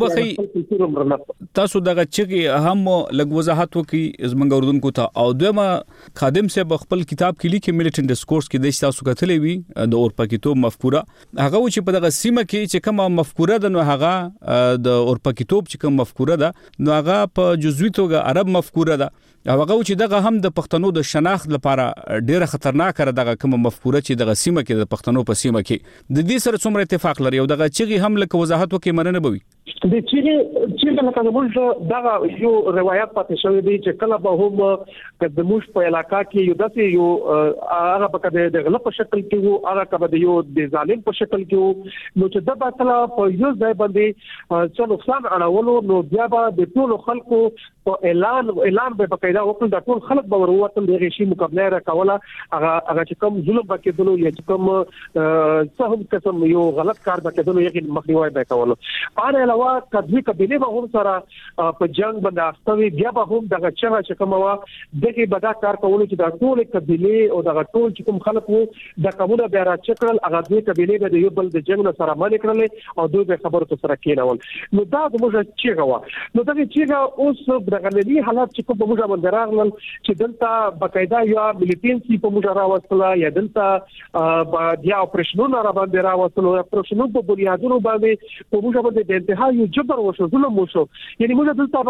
Speaker 12: بخي تاسو دغه چې هم لږ وضاحت وکي زمونږ اردوونکو ته او دویمه خادم صاحب خپل کتاب کې لیکي میلیټنت ډیسکورس کې د تاسو کتلې وي د اورپکیتوب مفکوره هغه چې په دغه سیمه کې چې کومه مفکوره ده نو هغه د اورپکیتوب چې کوم مفکوره ده نو هغه په جزوی توګه عرب مفکوره ده هغه چې دغه هم د پښتنو د شناخت لپاره ډیره خطرناک را دغه کوم مفکوره چې دغه سیمه کې د پښتنو په سیمه کې د دې سره څومره اتفاق لري او دغه چې هم لکه وضاحت وکي مننه بوي
Speaker 10: د چې چې لکه موږ دا یو روایت پاتې شوی دی چې کله به هم د موږ په علاقہ کې یو داسې یو هغه په د غلط په شکل کې وو هغه کبه د یو د ظالم په شکل کې وو نو چې د باطل په یو ځای باندې څو نقصان اړولو نو بیا به د ټول خلکو په اعلان اعلان به بقاعده وکړ د ټول خلک به وروته د غشي مقابله را کوله هغه هغه چې کوم ظلم وکړلو یا چې کوم څه هم قسم یو غلط کار وکړلو یې مخنیوي به کولو په علاوه کدوې قبيله به هم سره په جنگ باندې اختوي بیا به هم دغه چې کوم وا دغه بدا کار کولو چې د ټول قبيله او دغه ټول چې کوم خلک وو د کومه بیا را چکرل هغه دوی قبيله به یو بل د جنگ نه سره باندې کړل او دوی به خبرو ته سره کېنول نو دا د موږ چې غوا نو دغه چې اوس د غنلي حالات چې کوم موږ باندې راغلل چې دلته بقاعده یو ملیټنسي په موږ راوستله یا دلته بیا اپریشنونه را باندې راوستله اپریشنونو په بنیادونو باندې په موږ باندې د انتها یو جبر وشو ظلم وشو یعنی موږ دلته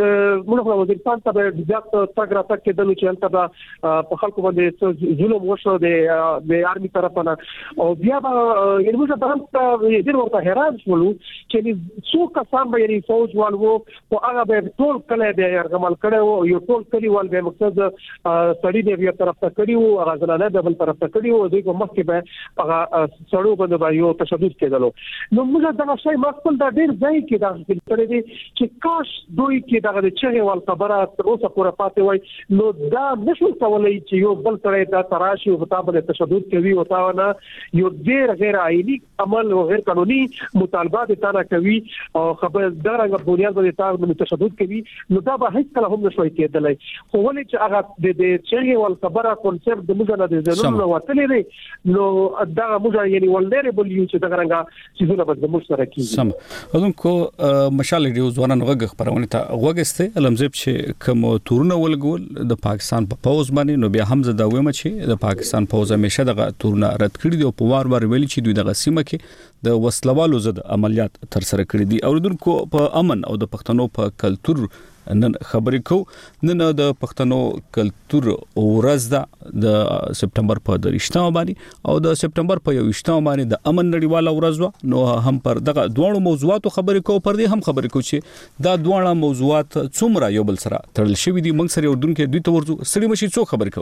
Speaker 10: موږ وزیرستان ته د ځات تاګ را تک کېدل چې انته په خلکو باندې ظلم وشو د د آرمي طرفانه او بیا یعنی موږ د هم ډیر ورته حیران شولو چې څو کسان به یعنی فوج والو او هغه به ټول کله به يرغمل کړو یو ټول کلیوال به مقصد سړی دی یو طرف ته کړیو هغه ځلانه د بل طرف ته کړیو دوی کوم مخکې به هغه سړو باندې یو تشدد کېدلو نو موږ دا شی مخکل دا ډیر ځای کې دا کړی دی چې کاش دوی کې دا د چغې ول خبره تر اوسه پورې پاتې وای نو دا نشو کولای چې یو بل سره دا تراشي او خطاب له تشدد کوي او تا نه یو ډیر غیر عائلی عمل او غیر قانوني مطالبات تا نه کوي او خبر درنګ بنیاد باندې تا باندې تشدد کوي نو دا به هیڅ کله هم نشوي کېدلای خو ولې چې هغه د د چغې ول خبره کانسپټ د موږ نه د زنونو وتلې دی نو دا موږ یعنی ولنربل یو چې دا رنګه چې زونه به موږ سره کیږي
Speaker 12: سم اذن کو مشال دی ځوانان وګ خبرونه ته وګسته علمزيب چې کوم تورونه ولګول د پاکستان په پوز باندې نو بیا هم زده ویم چې د پاکستان پوز همیشه دغه تورونه رد کړی دی او په وار وار ویلي چې دوی دغه سیمه کې د وسلوالو ضد عملیات تر سره کړی دي او دونکو په امن او د پښتنو په کلچر نن خبرې کو نن د پښتنو کلچر ورځ ده د سپټمبر په دریشتمه باندې او د سپټمبر په یوشتمه باندې د امن نړیواله ورځ نو هم پر دغه دوه موضوعاتو خبرې کو پر دې هم خبرې کو چې دا دوه موضوعات څومره یو بل سره تړل شوی دي موږ سره اردن کې دوی ته ورځو سړي مشي څو خبرې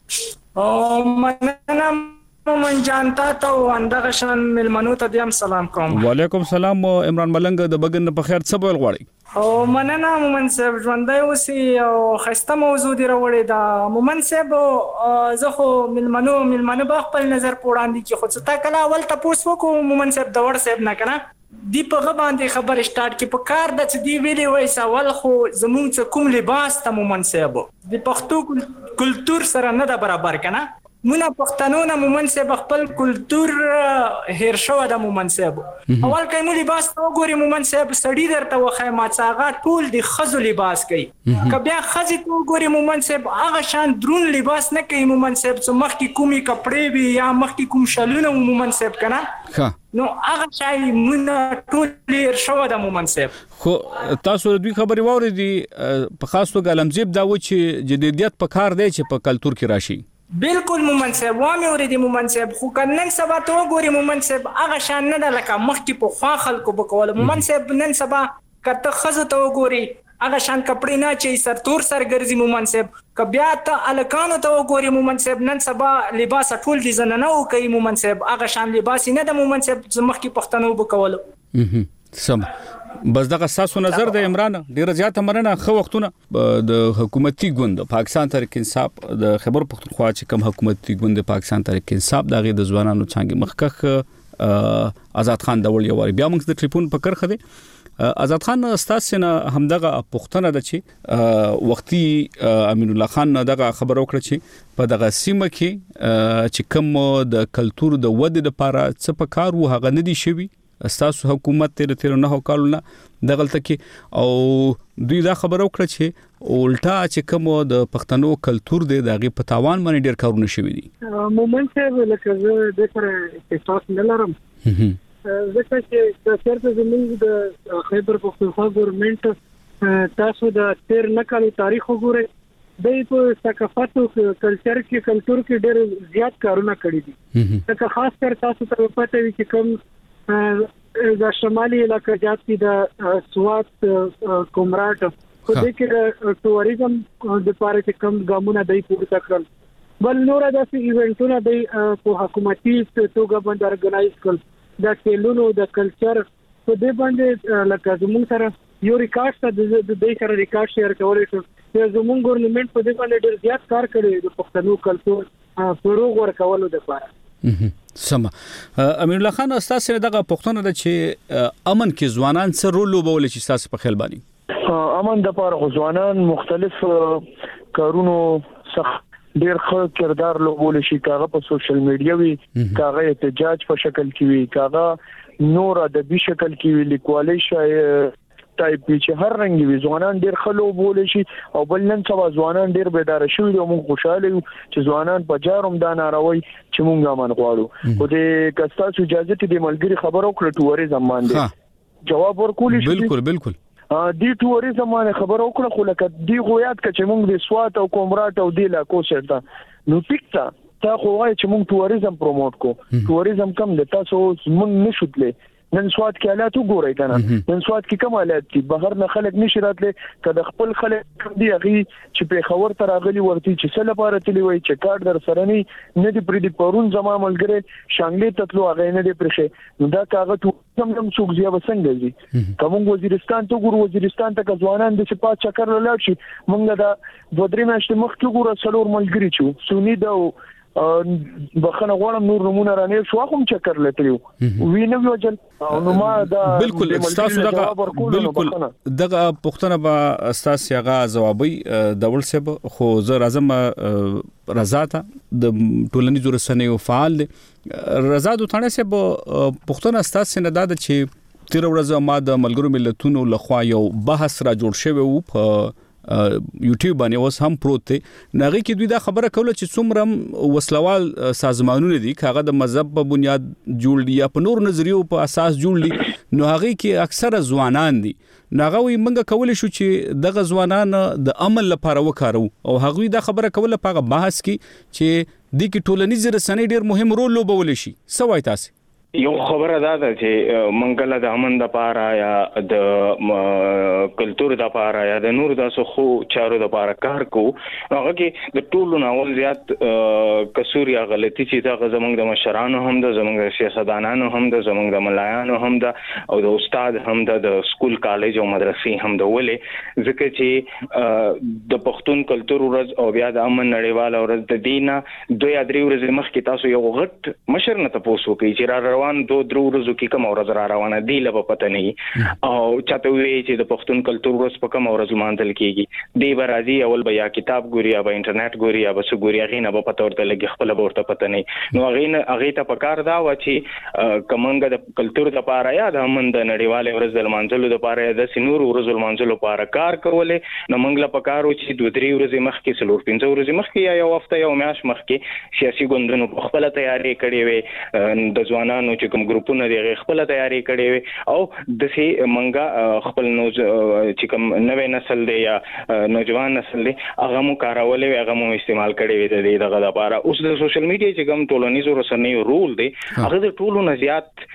Speaker 12: کوي
Speaker 15: او مننه من جانتا ته وندغه شان ملمنو ته دیم سلام کوم
Speaker 12: وعلیکم سلام عمران ملنګ د بګن په خیر څه بول غواړي
Speaker 15: او مننه مومن صاحب ژوندای اوسي او خسته موضوع دی راوړی دا مومن صاحب زه خو ملمنو ملمنو په خپل نظر پوراندي کې خو څه تا کله اول تاسو وکړو مومن صاحب د ور صاحب نه کنه دی په باندې خبر سٹارټ کې په کار د چې دی ویلي وای سوال خو زموږ کوم لباس ته مومن صاحب د پښتو کلچر سره نه برابر کنه مونږ پښتنو نه مومن صاحب خپل کلچر هیر شو د مومن صاحب اول کله لباس تو ګوري مومن صاحب سړی درته وخه ما څاغه ټول د خزو لباس کوي کبه خزي تو ګوري مومن صاحب هغه شان درون لباس نه کوي مومن صاحب څو مخ کی کومي کپڑے وي یا مخ کی کوم شلونه مومن صاحب کنه ها نو هغه شای مونږ ټول هیر شو د مومن صاحب
Speaker 12: خو تاسو دوی خبري ووري په خاص توګه لمزيب دا و چې جديدیت په کار دی چې په کلچر کې راشي
Speaker 15: بالکل مومن صاحب وامه ورې مومن صاحب خو کنن سبا تو ګوري مومن صاحب هغه شان نه لکه مخ کې په خوا خلکو بکول مومن صاحب نن سبا کته خزه تو ګوري هغه شان کپڑے نه چي سر تور سر ګرځي مومن صاحب کبیا ته الکانو تو ګوري مومن صاحب نن سبا لباس ټول دي زنه نه کوي مومن صاحب هغه شان لباس نه د مومن صاحب مخ کې پښتنو بکول
Speaker 12: سم بس دغه ساسو نظر د عمران ډیره زیاته مننه خو وختونه د حکومتي ګوند پاکستان تحریک انصاف د خبر پختونخوا چې کوم حکومتي ګوند پاکستان تحریک انصاف دغه د ځوانانو څنګه مخکخ آزاد خان د وړ یو بیا موږ د ټلیفون په کرخه دي آزاد خان استاد نه همدغه پختنه د چې وختي امین الله خان دغه خبر وکړه چې په دغه سیمه کې چې کوم د کلچر د ودې لپاره څه په کار وو هغه نه دي شوی استاسو حکومت تیر تیر نه کالونه دغلت کې او دوی دا خبر وکړه چې الټا چې کوم د پښتنو کلچر دی دغه په تاوان باندې ډیر کارونه شوی دي
Speaker 9: مومن صاحب لکه زه د پر احساس نه لرم ځکه چې چېرته زموږ د خیبر پختونخوا ګورنمنت تاسو د تیر نه کالو تاریخ وګورئ د په ثقافت او کلچر کې کلچر کې ډېر زیات کارونه کړی دي ځکه خاص کر تاسو ته پته وي چې کوم د شمالي علاقې جات د سوات کومراټ خو د کې ټوریزم د پاره چې کم ګامونه دای پورته کړل بل نور داسې ایونټونه د په حکومتي توګه باندې ارګنایز کړل د ټیلونو د کلچر په دې باندې لکه زموږ سره یو ریکارډ ته د دې سره ریکارډ شیر کولای شو چې زموږ ګورنمنت په دې باندې ډېر زیات کار کړی د پښتنو کلچر فروغ ورکولو لپاره
Speaker 12: سم امین الله خان استاد سره دغه پښتون د چې امن کې ځوانان سره رول لوبول چې تاسو په خیال باندې
Speaker 10: امن د پاره ځوانان مختلف کارونو څخه ډیر ښه کردار لوبول شي کاغه په سوشل میډیا وی کاغه احتجاج په شکل کې وی کاغه نور ادبي شکل کې وی لیکوالي شای ټایپ چې هر رنګ وي ځوانان ډیر خلو بوله شي او بل نن سبا ځوانان ډیر بیدار شوي او موږ خوشاله یو چې ځوانان په جاروم دا ناروي چې موږ امن غواړو خو د کستا اجازه ته د ملګری خبرو کړ ټوریزم باندې جواب ورکول شي
Speaker 12: بالکل بالکل
Speaker 10: دی ټوریزم باندې خبرو کړ خو لکه دی غویات ک چې موږ د سوات او کومراټ او دی لا کوشرته نو پکتا تا خو وای چې موږ ټوریزم پروموټ کو ټوریزم کم د تاسو موږ نشوتلې نن سواد کې حالات وګورئ کنه نن سواد کې کوم حالات دي بهر نه خلک نشي راتله کله خپل خلک دی هغه چې په خبر تر اغلی ورتي چې څه لپاره تلی وای چې کارت در سره نه نه دی پرې دی پرون زما ملګری شانګلې تطلو هغه نه دی پرشه نو دا کاغه ټول هم څوک زیه وسنګ دي کوم وزیرستان ته ګور وزیرستان ته ځوانان د چپا چکر لاړ شي مونږ دا دوه درې میاشتې مخکې ګور څلور ملګری چې سونی دا بخنه غوړم نور نمونه رانه شو کوم چکر لټیو وینم یو جن نو ما دا
Speaker 12: بالکل تاسو دغه بالکل دغه پښتنه با تاسو هغه جوابي دول سب خو زه راځم رضا ته د ټولنیزو رسنیو فعال دي رضا د ثانه سب پښتنه تاسو نه دا چې تیر ورځ ما د ملګرو ملتونو لخوا یو بحث را جوړ شوی وو په یوټیوب باندې اوس هم پروت دی نغې کې دوی دا خبره کوله چې څومره وسلوال سازمانونه دي کاغه د مذهب په بنیاد جوړ دي یا په نور نظریو په اساس جوړ دي نو هغه کې اکثره ځوانان دي ناغه وي منګه کولای شو چې دغه ځوانان د عمل لپاره وکړو او هغه دا خبره کوله په بحث کې چې د کی ټولنیز رسنۍ ډیر مهم رول لوبول شي سوای تاسو
Speaker 13: یو خبره دا ده چې منګل د امن د پاره یا د کلچر د پاره یا د نور د سخو چارو د پاره کار کو هغه کې د ټولو ناول زیات قصور یا غلطي چې دا زمونږ د مشرانو هم د زمونږ د سیاستدانانو هم د زمونږ د ملایانو هم د او د استاد هم د سکول کالج او مدرسې هم د ولې ځکه چې د پښتون کلچر ورځ او بیا د امن نړیوال ورځ د دینه دوی ادري ورځ مخکې تاسو یو غټ مشر نه تاسو کوي چې را روان دوه درو ورځو کې کوم ورځ را روانه دی لبه پته نه او چاته وی چې د پښتون کلچر ورځ په کوم ورځ مانځل کیږي دی برازي اول بیا کتاب ګوري یا به انټرنیټ ګوري یا به ګوري هغه نه به پته ورته لګي خپل ورته پته نه نو هغه نه هغه ته پکار دا و چې کومنګ د کلچر د پاره یا د من د نړیواله ورځ د مانځلو د پاره د سنور ورځ د مانځلو لپاره کار کولې نو موږ له پکارو چې دوه درې ورځې مخکې څلور پنځه ورځې مخکې یا یو هفته یو میاشت مخکې سیاسي ګوندونو په خپل تیاری کړې وي د ځوانانو چې کوم ګروپونه دي خپل تیاری کړې وي او د سي منګه خپل نو چې کوم نوې نسل دی یا نوجوان نسل دی هغه مو کارولې هغه مو استعمال کړي وي دغه لپاره اوس د سوشل میډیا چې کوم ټولنیزو رسنیو رول دی هغه د ټولو نه زیات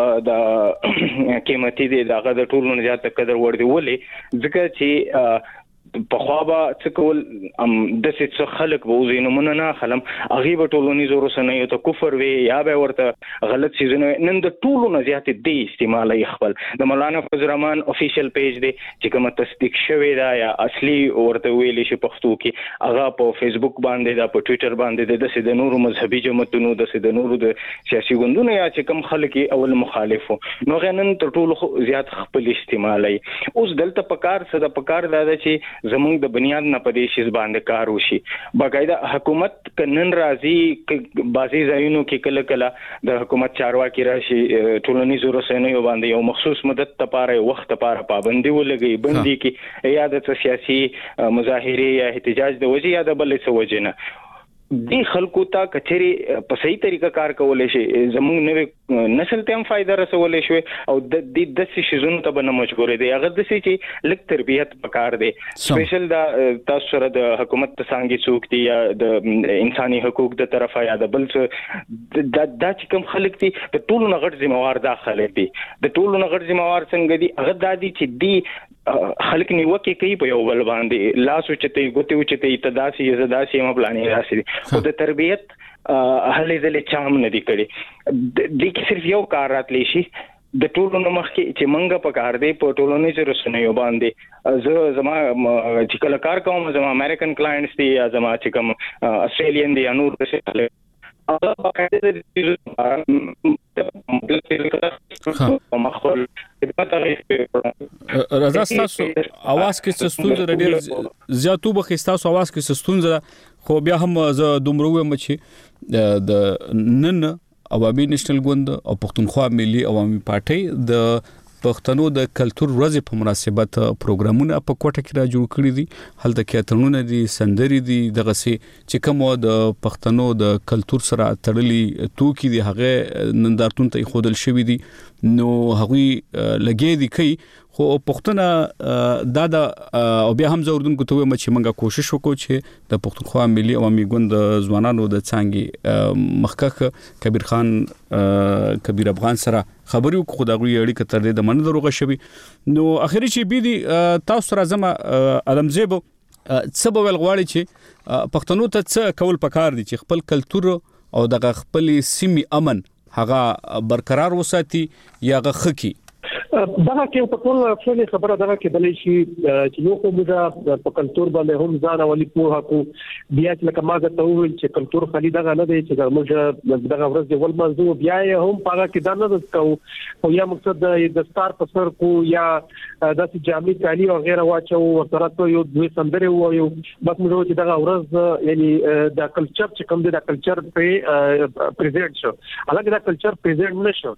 Speaker 13: د قیمتي دی دغه د ټولو نه زیات قدر ور دی ولې ځکه چې په خوابه څه کول د څه خلک وو نو مونږ نه خلم هغه په ټولنیزو رسنیو ته کفر وی یا به ورته غلط سيزونه نن د ټولو نه زیات دی استعمال یې خپل د مولانا فضل الرحمن افیشل پیج دی چې کوم تصدیق شوی دا یا اصلي ورته ویل شي پښتو کې هغه په فیسبوک باندې دا په ټوئیټر باندې د سید نور مذهبي جماعتونو د سید نور د سیاسي ګوندونو یا چې کوم خلک اول مخالفو نو غنن تر ټولو زیات خپل استعمال یې اوس دلته پکار څه د پکار دا چې زموږ د بنیاد نه پدې شي باندې کار وشي باقاعده حکومت کنن راځي بازي ځایونو کې کله کله د حکومت چارواکي راشي ټولنیزو رسنیو باندې یو مخصوص مدت لپاره وخت لپاره پابندي ولګي بندي کې یا د سیاسي مظاهره یا احتجاج د وجې یا د بل څه وجې نه دی خلکو ته کچري په صحیح طریقه کار کولای شي زموږ نوې نسل ته هم فائدہ رسولای شي او د دې د شیزونو ته بنه مجبور دي هغه د سې چې لک تربيت پکار دي سپیشل دا تاسو سره د حکومت څنګه څوک دي یا د انساني حقوق د طرفه یا د بل څه د د چې کوم خلک دي د ټولو نغړ ذمہوار داخله دي د ټولو نغړ ذمہوار څنګه دي هغه د دې چې دی خلک نیوکه کوي په یو بل باندې لاس اوچته ګوتې اوچته تداسي زداسي ما پلانې راسي او د تربيت هلې دلې چام نه دی کړي د کې صرف یو کار راتلی شي د ټولو نو مخ کې چې منګه په کار دی په ټولو نه رسنیو باندې زه زما چې کله کار کوم زما امریکن کلاینټس دي یا زما چې کوم استرالین دي یا نور څه هغه باندې
Speaker 12: رضا تاسو اواز کې څه ستونزه ډېر زیاتو بخې تاسو اواز کې څه ستونزه خو بیا هم زه دومره وایم چې د نن عوامي نېشنل ګوند او پښتونخوا ملي عوامي پارټي د پښتنو د کلچر ورځ په مناسبت پروګرامونه په کوټه کې را جوړ کړی دي هلته کې اترونه دي سندري دي دغه سي چې کوم د پښتنو د کلچر سره تړلي توکي دي هغه نندارتون ته خودل شوی دي نو هغوی لګي دي کوي خو پښتنه دا د او بیا هم زوردون کو ته مچ منګه کوشش وکړو چې د پښتونخوا ملي عوامي ګوند ځوانانو د څنګه مخکخ کبیر خان کبیر افغان سره خبري کو خدای اړیکه تر دې د من دروغه شوی نو اخري چې بي دي تاسو سره زما علمزيبو څه به ول غواړي چې پښتنو ته څه کول پکار دي چې خپل کلچر او د خپل سیمې امن هغه برقرار وساتي یا غخکی
Speaker 10: دا کې په ټول افغاني خبره دا کې بلې شي چې یو کوم دا په کلچر باندې هم ځان ولي پوها کو بیا چې لکه ما ته وویل چې کلچر خالي دغه نه دی چې موږ دغه ورځ د ول منځو بیا هم پاره کې دا نه وکاو او یا مقصد د ستار په سر کو یا د جامع کالی او غیره واچو ورته ته یو دوی سندره وایو بس موږ چې دغه ورځ یعنی د کلچر چې کوم د کلچر په پریزنټ شو هغه د کلچر پریزنټ نشو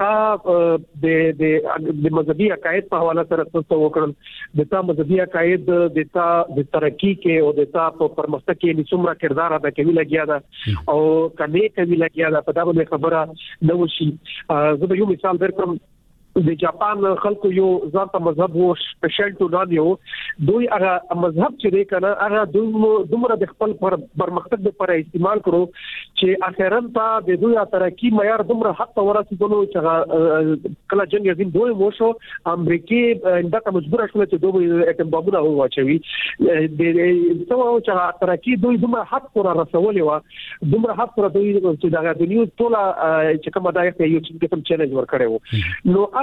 Speaker 10: تا د د مذهبي عقاید په حواله سره څه وکړل د تا مذهبي عقاید د تا د ترقی کې او د تا په پرمختګ کې څومره کردار ادا کوي لګیا دا او کله کوي لګیا دا په دا باندې خبره نو شي زه به یو مثال درکړم د جاپان خلکو یو ځانته مذهب وو سپیشل ټو نه یو دوی هغه مذهب چې دی کنه هغه دومره د خپل پرمختګ لپاره استعمال کړو چې اخیراً ته د دوی ترقی معیار دومره حتی ورسېدلو چې کله جنگ یې دوی مو شو امریکای دغه مجبور شول چې دوی اټم بمونه واچوي د څو چې ترقی دوی دومره حد پر رسولې و دومره حد پر دوی چې دغه د نیو ټوله چې کومه دا یو چې کوم چیلنج ورکړو نو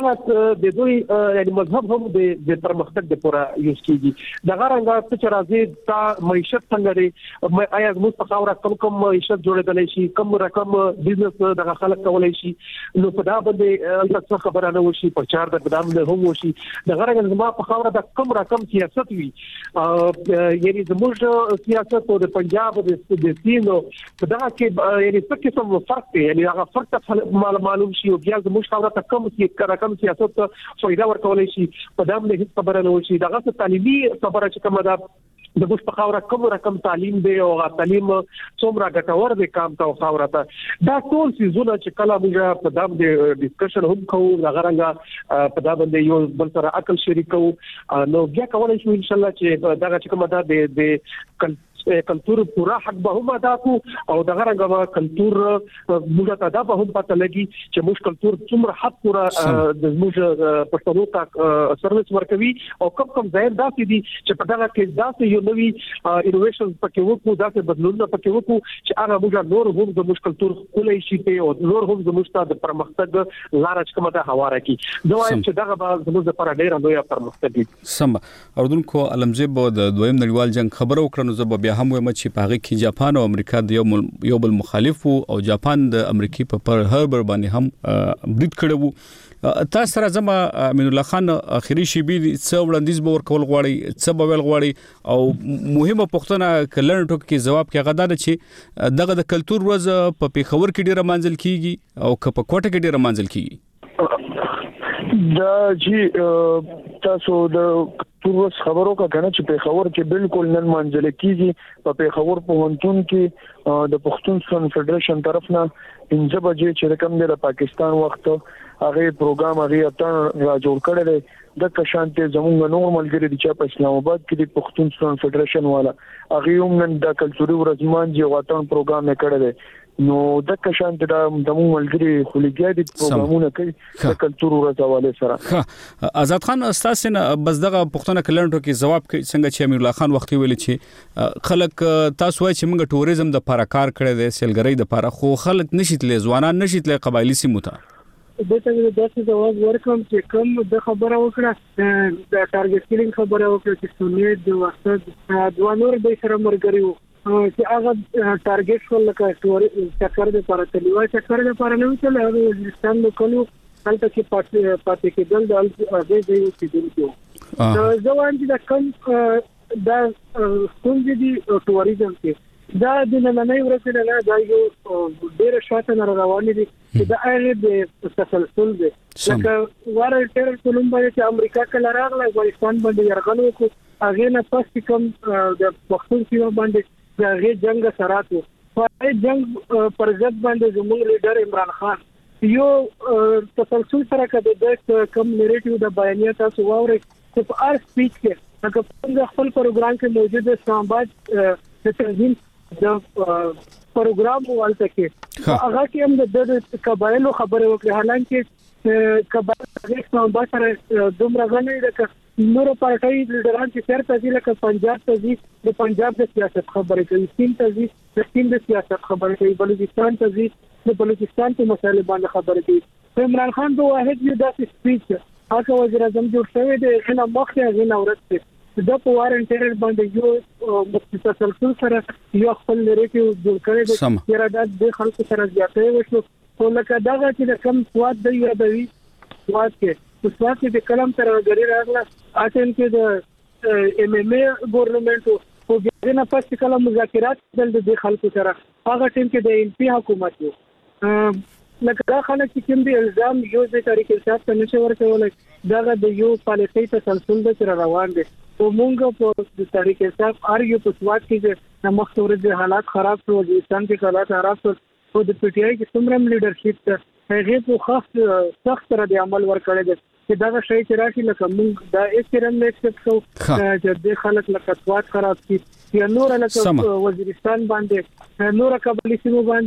Speaker 10: دغه د دوی یعنی مذهب هم د پرمختګ د پورا یوز کیږي دغه رنګه چې راځي تا معیشت څنګه دی آیا موږ په خاوره کم کم معیشت جوړېدلی شي کم رقم بزنس دغه خلک کولای شي نو په دا باندې څه خبره نه وشي په چار د بدام له هم وشي دغه رنګه زما په خاوره د کم رقم سیاست وي یعنی زموږ سیاست او د پنجاب د سینو په دغه کې یعنی څه قسم فرق دی یعنی هغه فرق ته معلوم شي او بیا زموږ خاوره ته کم کې رقم سیاست فائدہ ورکولای شي په دام له هیڅ خبره نه وشي دغه تعلیمي خبره چې کومه ده د موږ په خاوره کوم رقم تعلیم دی او تعلیم څومره ګټور دی کام ته خاوره ته دا ټول سيزونه چې کله موږ په دام د ډیسکشن هم کوو هغه رنګه په دا باندې یو بل سره عقل شریکو نو بیا کولای شو ان شاء الله چې دا چې کومه ده د کلتور پورا حق به هم ادا کو او دغه رنګه کلتور موږ ته دا به هم پته لګي چې موږ کلتور څومره حق پورا د موږ پښتنو ته سرویس ورکوي او کم کم ځای داسې دي چې په دغه کې داسې یو نوی انوویشن پکې وکړو داسې بدلونونه پکې وکړو چې هغه موږ نور هم د موږ کلتور کولای شي په او نور هم د موږ ته د پرمختګ لار چې کومه ده هواره کی زه وایم چې دغه به زموږ لپاره ډیر لوی پرمختګ دی
Speaker 12: سم اردوونکو علمزیب د دویم نړیوال جنگ خبرو کړنو زه بیا هم وایم چې په هغه کې جاپان او امریکا د یو یو بل مخالف او جاپان د امریکای په پر هربر باندې هم برید کړو تاسو سره زما امین الله خان اخیری شی بي څو وړاندیز به ورکول غواړي څه به ویل غواړي او مهمه پوښتنه کلن ټوک کې جواب کې غدا چې دغه د کلتور ورځ په پیښور کې ډیره منځل کیږي او په کوټه کې ډیره منځل کیږي
Speaker 16: دا جی تاسو د ټول خبرو کا کنه چې په خبر کې بالکل نن منځل کیږي په پیښور په هونتون کې د پښتون فدریشن طرف نه انځه بجې چې رقم دی د پاکستان وخت هغه پروګرام هغه اتن را جوړ کړی دی د کشانته زموږ نور ملګری دي چې په اسلام آباد کې د پښتون فدریشن والا هغه هم نن د کلتوري ورځمان چې وطن پروګرام نه کړی دی نو د کشانته د زموږ ملګری خلګیا دي پروګرامونه کوي د کلتور ورځواله سره
Speaker 12: آزاد خان استاد نه بس دغه پښتنه کلنټو کې جواب کوي څنګه چې امیر الله خان وختي ویل چې خلک تاسو وایي چې موږ ټوریزم د لپاره کار کړی دی سیلګری د لپاره خو خلک نشیتلې ځوانان نشیتلې قبایلی سیمو ته
Speaker 9: د ته د داسې جواب ورکوم چې کوم د خبره وکړه د ټارګټ کیلینګ خبره وکړه چې سنت د وخت د نور به سره مرګري وو چې هغه ټارګټ شو لکه ټوري چکر د لپاره تلوي چکر د لپاره نه وصل هغه وزیرستان نو کلو هلته کې پاتې پاتې کېدل د هغه د یو کېدل زه وایم چې دا کوم دا څنګه دي ټوریزم کې دا د نننۍ ورځې نه دا یو ډېر شاته نه روان دي چې دا هغه د تسلسل دی لکه واره ټیر کولم باندې چې امریکا کله راغله افغانستان باندې يرغل وکړ هغه نه پس کوم د پښتون سیمه باندې هغه جنگ سراتو په جنگ پر ضد باندې زموږ لیډر عمران خان یو تسلسل سره کده د کم نریټیو د بیانیه تاسو واوري چې په ار سپیچ کې هغه په خپل پروګرام کې موجود اسلام آباد د تنظیم د پروګرام والته کې هغه کې هم د قبایلو خبره وکړه حالانکه قبایل اسلام آباد سره دومره غني د نور پارټي لیډران چې چیرته دي لکه پنجاب ته دي د پنجاب د سیاست خبرې کوي سین ته دي د سین د سیاست خبرې کوي بلوچستان ته دي د بلوچستان په مسایل باندې خبرې کوي عمران خان په واحد یو داسې سپیچ هغه وزیر اعظم جوړ شوی دی چې مخکې هغه نورت د په وارنټر باندې یو متسلسل سره یو خپل نریټیو جوړ کړی دی چې را د خلکو سره زیاتې وشو خو لکه دغه چې کوم سواد دی یادوي سواد کې سواد کې د کلم تر غری راغله اټن کې د ایم ایم ای ګورنمنت او د نه پس کله مذاکرات د خلکو سره هغه ټیم کې د ایم پی حکومت وو لکه دا خلک چې کوم دی الزام یو د تاریخ حساب ته نشي ورکولای دغه د یو پالیسي تسلسل د سره روان دي او موږ په د تاریخ حساب ار یو په سواد کې د مختوري د حالات خراب شو د انسان کې حالات خراب شو او د پی ټی آی کې څومره لیډرشپ ته هغه په خاص سخت سره د عمل ورکړل دي چې دا شی چې راشي لکه موږ دا اکرام نه ایکسپټ کوو چې د خلک لکه سواد خراب شي یا نور لکه وزیرستان باندې نور قبایلی سیمو باندې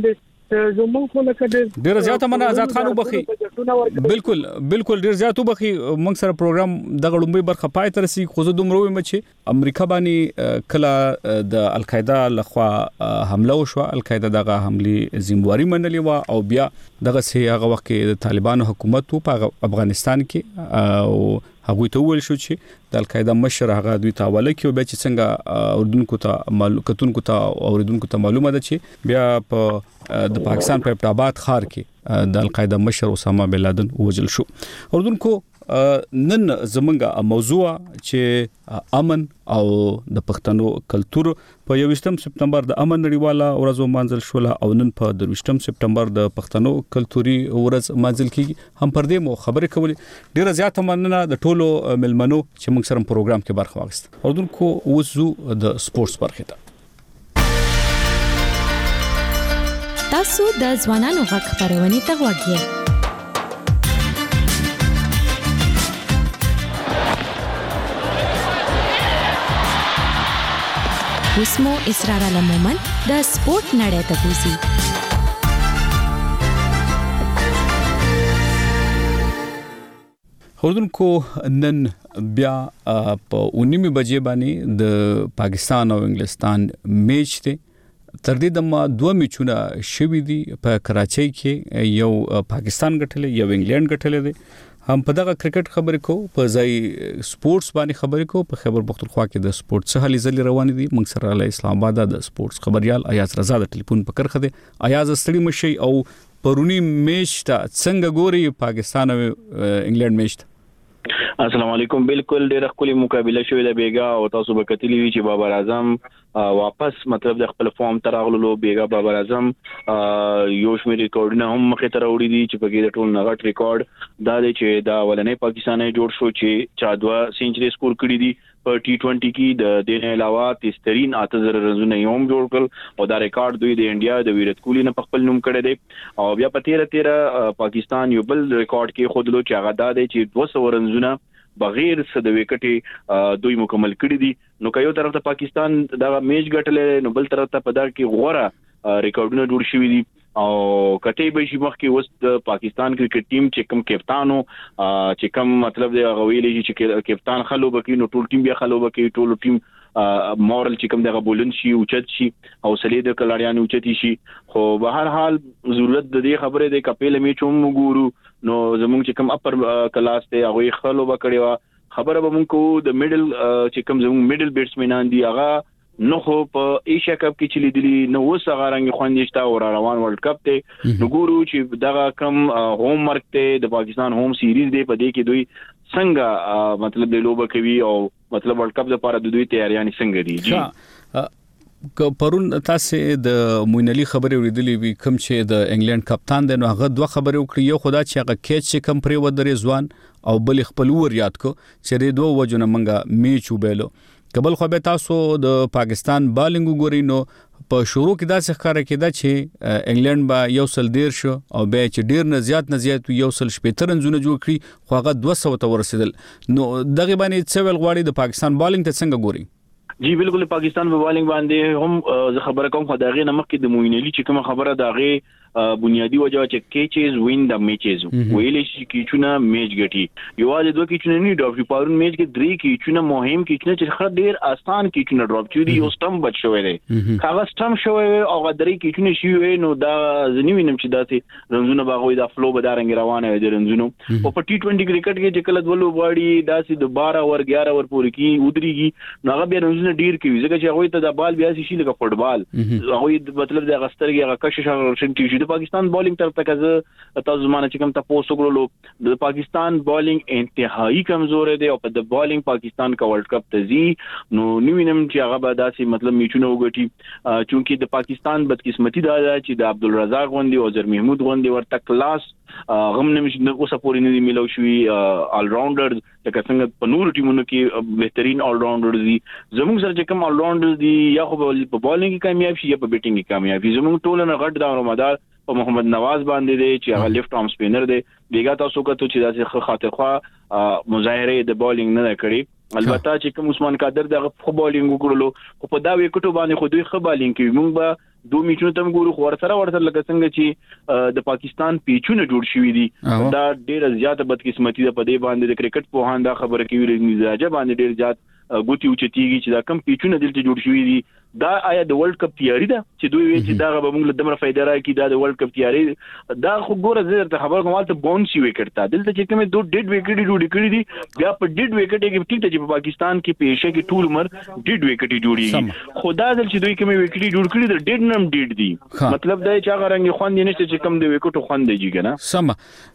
Speaker 9: زموږ خو لکه
Speaker 12: ډیر زیات من آزاد خان وبخي بالکل بالکل ډیر زیات وبخي موږ سره پروګرام دغه لومبي برخه پای تر سي خو زه دومره وایم چې امریکا باندې کله د القاعده لخوا حمله وشو القاعده دغه حمله ذمہواری منلې و او بیا دغه سي هغه وخت کې د طالبانو حکومت په افغانستان کې او هغه ته ویل شو چې د القاعده مشر هغه دوی ته حواله کیو به چې څنګه اردوونکو ته معلوماتونکو ته اوریدونکو ته معلومه ده چې بیا په د پاکستان په ابټاباد ښار کې د القاعده مشر اسامه بن لادن وژل شو. اردوونکو نن زمونږه موضوع چې امن او د پښتنو کلچر په یوویشتم سپتمبر د امن نړیواله ورځ مانځل شو او نن په درویشتم سپتمبر د پښتنو کلچري ورځ مانځل کیږي هم پر دې مو خبرې کولې ډیره زیاته مننه د ټولو ملمنو چې موږ سره پروګرام کې برخه واخیست. اردوونکو وزو د سپورتس برخه ته
Speaker 17: تاسو د ځوانانو غږ خبرونه ته وګورئ. وسمو اسرار علمومن د سپورت نړۍ ته بوزي.
Speaker 12: اردوونکو نن بیا په اونیمه بجې باندې د پاکستان او انګلستان میچ ته تر دې دمه دوه میچونه شوي دي په کراچۍ کې یو پاکستان ګټلې یو انګلند ګټلې دي. هم په دغه کرکټ خبرې کو په ځای سپورتس باندې خبرې کو په خیبر پختونخوا کې د سپورت څخه لزلې روان دي. موږ سره له اسلام آباد د سپورتس خبريال ایاز رضا د ټلیفون په کرخه دي. ایاز ستړي مشي او پرونی میچ ته څنګه ګوري پاکستان او انګلند میچ ته؟
Speaker 18: السلام علیکم. بالکل ډېر خپل مقابله شوې ده بیګا او تاسو به کتلی وی چې بابر اعظم واپس مطلب د خپل فارم تر اغلو بیګا بابر اعظم یو شمېر ریکارډونه هم مخې ته راوړي دي چې په کې د ټول نغټ ریکارډ دا دی چې دا ولنې پاکستاني جوړ شو چې چا دوه سنچري سکور کړی دي په ټي ټوئنټي کې د دې علاوه تیسترین اته زره رنونه یوم جوړ کړ او دا ریکارډ دوی د انډیا د ویرات کوهلی نه خپل نوم کړی دی او بیا په تیره تیره پاکستان یو بل ریکارډ کې خود لو چې هغه دا دی چې دوه سوه رنونه بغیر څه د وکټي دوی مکمل کړی دي. نو کایو طرف ته پاکستان دا میچ ګټلې نو بل طرف ته په دا کې غوړه ریکارډونه جوړ شوي دي او کته به شي مخ کې اوس د پاکستان کرکټ ټیم چې کوم کپتانو چې کوم مطلب دی غویلې چې کپتان خلو بکی نو ټول ټیم بیا خلو بکی ټول ټیم مورل چې کوم دغه بولن شي اوچت شي او سلیده د کلاریان اوچتی شي. خو به هر حال ضرورت د دې خبره د کپیل میچ هم وګورو نو زموږ چې کوم اپر کلاس ته هغه خلو بکړی و خبره به موږ کو د میډل چې کوم زموږ میډل بیټسمنان دي هغه نو خو په ایشیا کپ کې چې لیدلی نو وس هغه رنګ خوندېشتا او روان ورلد کپ ته نو ګورو چې دغه کم هوم ورک ته د پاکستان هوم سیریز دی په دې کې دوی څنګه مطلب د لوبه کوي او مطلب ورلد کپ لپاره د دوی تیاریان څنګه دي. جی
Speaker 12: ک پرون تاسو د موین علي خبرې ورېدلې وي کوم چې د انګلند کپتان دی نو هغه دوه خبرې وکړي یو خدا چې هغه کیچ چې کم پرې ودرې ځوان او بل خپل ور یاد کو چې د دوه وجونه منګه میچ وبېلو قبل خو به تاسو د پاکستان بالینګ ګوري نو په شروع کې دا څه ښکارا کېده چې انګلند با یو سل ډیر شو او به چې ډیر نه زیات نه زیات یو سل شپږ رنونه جوړ کړی خو هغه دوه سوه ته ورسېدل. نو دغه باندې څه ویل غواړي د پاکستان بالینګ ته څنګه ګوري؟
Speaker 18: جی بالکل پاکستان په بالینګ باندې هم زه خبره کوم خو داغه نمک د موین علي چې کوم خبره داغه بنیادی وجه چې کیچز وین د میچز ویلې شي کیچونه میچ ګټي یوازې دوه کیچونه نه ډراپ پارون میچ کې درې کیچونه مهم کیچونه چې خر ډیر آسان کیچونه ډراپ چوي یو سټم بچ شوی دی هغه سټم شوی او درې کیچونه شي نو دا ځنی وینم چې داسې رنزونه باغوي دا فلو به دارنګ روانه وي د رنزونو او په ټي ټوئنټي کرکټ کې چې کله دولو باړي داسې د بارہ اور ګیارہ اور پورې کې ودرېږي نو هغه به رنزونه ډیر کوي ځکه چې هغه ته د بال بیا شي لکه فوټبال هغه مطلب د غسترګي هغه کشش شنټي چې د پاکستان بالینګ طرف ته کزه تاسو زمانه چې کوم تاسو وګورلو د پاکستان بالینګ انتهایی کمزور دی او په د بالینګ پاکستان کا ورلد کپ ته زی نو نیوینم چې هغه به داسې مطلب میچونه وګټي چونکی د پاکستان بدقسمتي دا چې د عبدالرزاق غوندي او زر محمود غوندي ورته کلاس غم نه مش اوسه پورې نه ملو شوی آل راونډر لکه څنګه په نور ټیمونو کې بهترین آل راونډر دي زموږ سره چې کوم آل راونډر دي یا خو په بالینګ کې کامیاب شي یا په بیټینګ کې کامیاب شي زموږ ټول نه غټ دا رمضان په محمد نواز باندې دی چې هغه لیفت ارم سپینر دی بیګا تاسو کته چې داسې خاطر خوا مظاهره د بالینګ نه کړی البته چې کوم عثمان قادر دغه خو بالینګ وکړلو خو په دا وکټو باندې خو دوی خو بالینګ کوي موږ به دوه میچونو تم ګورو خو ورسره ورسره لکه څنګه چې د پاکستان پیچونه جوړ شوي دي دا ډېر زیاته بدقسمتي ده په دې باندې د کرکټ پوهان دا خبره کوي مزاجه باندې ډېر زیات ګوتی اوچتیږي چې دا کم پیچونه دلته جوړ شوي دي دا آیا د ورلد کپ تیاری ده چې دوی وی چې دا به موږ له دمر فائدہ راکړي دا د ورلد کپ تیاری دا خو ګوره زه ته خبر کوم ته باونسي وکټ تا دلته چې کومه دوه ډیډ وکټ جوړ کړی دي بیا په ډیډ وکټ کې ټیک ته چې په پاکستان کې پېښه کې ټول عمر ډیډ وکټ جوړي خدا دل چې دوی کومه وکټ جوړ کړی د ډیډ نم ډیډ دي مطلب دا چې هغه رنګ خوند نشته چې کم دی وکټ خوند دی کنه
Speaker 12: سم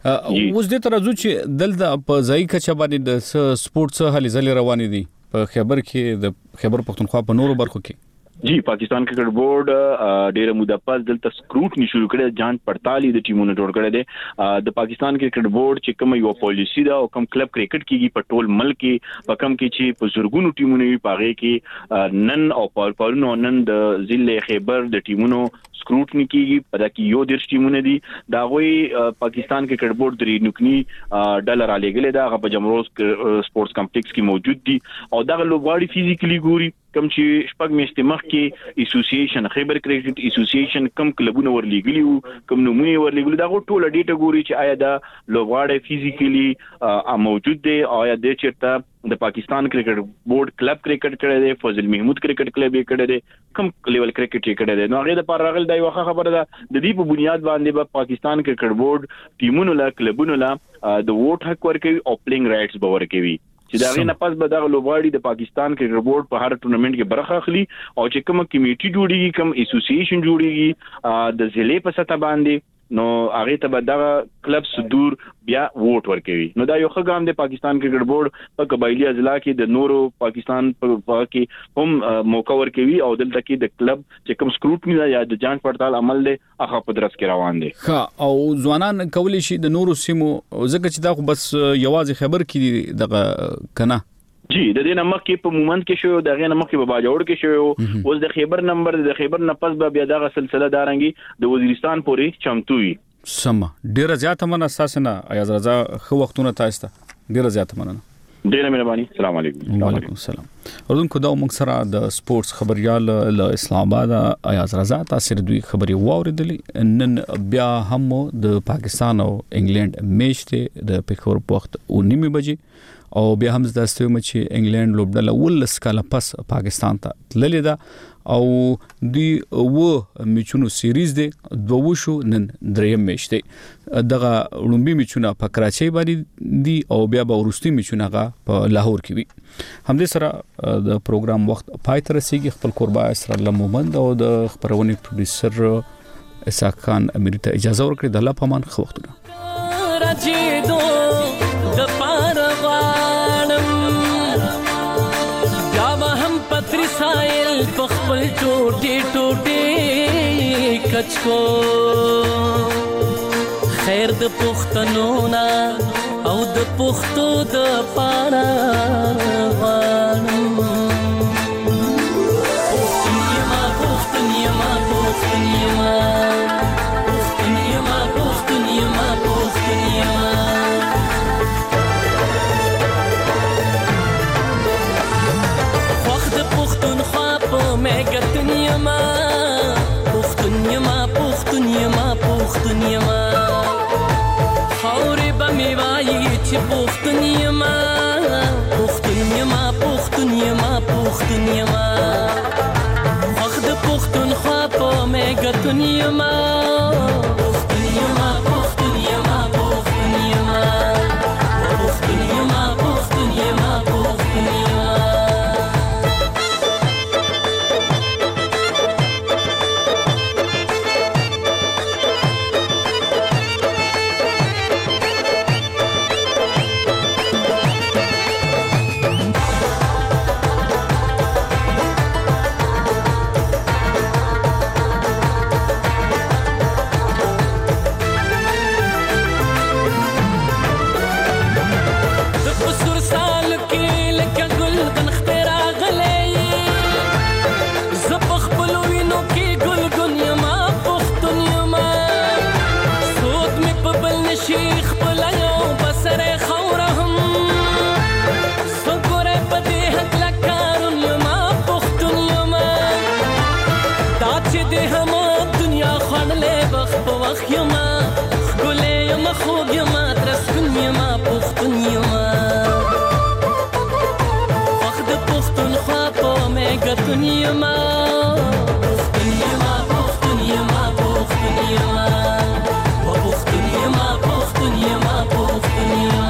Speaker 12: اوس دې تر ازو چې دلته په ځای کچا باندې د سپورتس هلي ځلې روانې دي په خبر کې د خبر پښتونخوا په نورو برخو کې
Speaker 18: جی پاکستان کرکټ بورډ ډېر موده پس دلته سکروټنی شروع کړي جان پړتالي د ټیمونو جوړ کړي دي د پاکستان کرکټ بورډ چې کوم یو پالیسی دا او کوم کلب کرکټ کېږي په ټول ملک کې په کوم کې چې په زورګونو ټیمونو وي پاغه کې نن او پالپالونو نن د ضلع خیبر د ټیمونو سکروټنی کېږي په دغه یو د ټیمونو دي دا غوي پاکستان کرکټ بورډ درې نوکني ډالر علیګل دا په جمروز سپورتس کمپلیکس کې موجود دي او دا لوبغاړي فزیکلی ګوري کوم چې شپږ میاشتې مخکې اسوسییشن خیبر کرکټ اسوسییشن کوم کلبونه ورلېګلی وو کوم نمونه ورلېګلی دا ټول ډیټا ګوري چې آیا دا لوبغاړي فزیکلی موجود دي آیا د چیرته د پاکستان کرکټ بورډ کلب کرکټ کړی دی فضل محمود کرکټ کلب یې کړی دی کوم لیول کرکټ یې کړی دی نو هغه د پر راغل دی واخه خبره ده د دې په بنیاد باندې به پاکستان کرکټ بورډ ټیمونو لا کلبونو لا د ووټ حق ورکوي او پلینګ رائټس به ورکوي چې دا غي نه پس به دا لوبغاړي د پاکستان کرکټ بورډ په هر ټورنمنت کې برخه اخلي او چې کوم کمیټي جوړیږي کوم اسوسییشن جوړیږي د ضلع په سطح باندې نو هغه ته به دا کلب صدور بیا ووټ ورکوي نو دا یو ښه ګام دی پاکستان کرکټ بورډ په قبایلی اضلاع کې د نورو پاکستان په کې هم موقع ورکوي او دلته کې د کلب چې کوم سکروټنی یا د جان پړتال عمل دی هغه په درس کې روان دي
Speaker 12: ها او ځوانان کولی شي د نورو سیمو ځکه چې دا خو بس یوازې خبر کې دغه کنه
Speaker 18: جی د دې نمک کې په مومنت کې شو د غي نمک کې په باجوړ کې شو اوس د خیبر نمبر د خیبر نفس به بیا دغه سلسله دارنګي د وزیرستان پورې چمتوي
Speaker 12: سم ډیر زیاته من اساس نه ایاز رضا خو وختونه تاسو ته ډیر زیاته مننه
Speaker 18: ډیر مهرباني السلام علیکم
Speaker 12: وعلیکم السلام اردن کو دا موږ سره د سپورتس خبريال له اسلام آباد ایاز رضا تاسو دوی خبري واوریدلې نن بیا هم د پاکستان او انګلند میچ ته د پکور په وخت او نیمه بجې او بیا هم د استوم چې انګلند لوبډله ولس کاله پس پاکستان ته تللی دا او دی و میچونو سیریز دی دوه شو نن دریم میچ دی دغه لومبي میچونه په کراچۍ باندې دی او بیا به ورستي میچونه په لاهور کې وي همدې سره د پروګرام وخت پای ته رسیدي خپل قربا اسر الله مومند او د خبرونې پروډوسر اسحاق خان امیر ته اجازه ورکړي د الله پامان خو وختونه راځي دو د پارغانم بیا هم پتری سایل پخپل ټوټي ټوټي کچکو خیر د پښتنو نا او د پښتو د پارغانم پښتنیما پښتنیما پښتنیما پښتنیما پښتنیما پښتنیما پښتنیما پښتنیما پښتنیما پښتنیما خوري بمي وای چې پښتنیما پښتنیما پښتنیما پښتنیما وخت پښتونخوا په مګتنیما پښتنیما پښتنیما پښتنیما پښتنیما پښتنیما پښتنیما
Speaker 19: یما پښتون یما پښتون یما پښتون یما و پښتون یما پښتون یما پښتون یما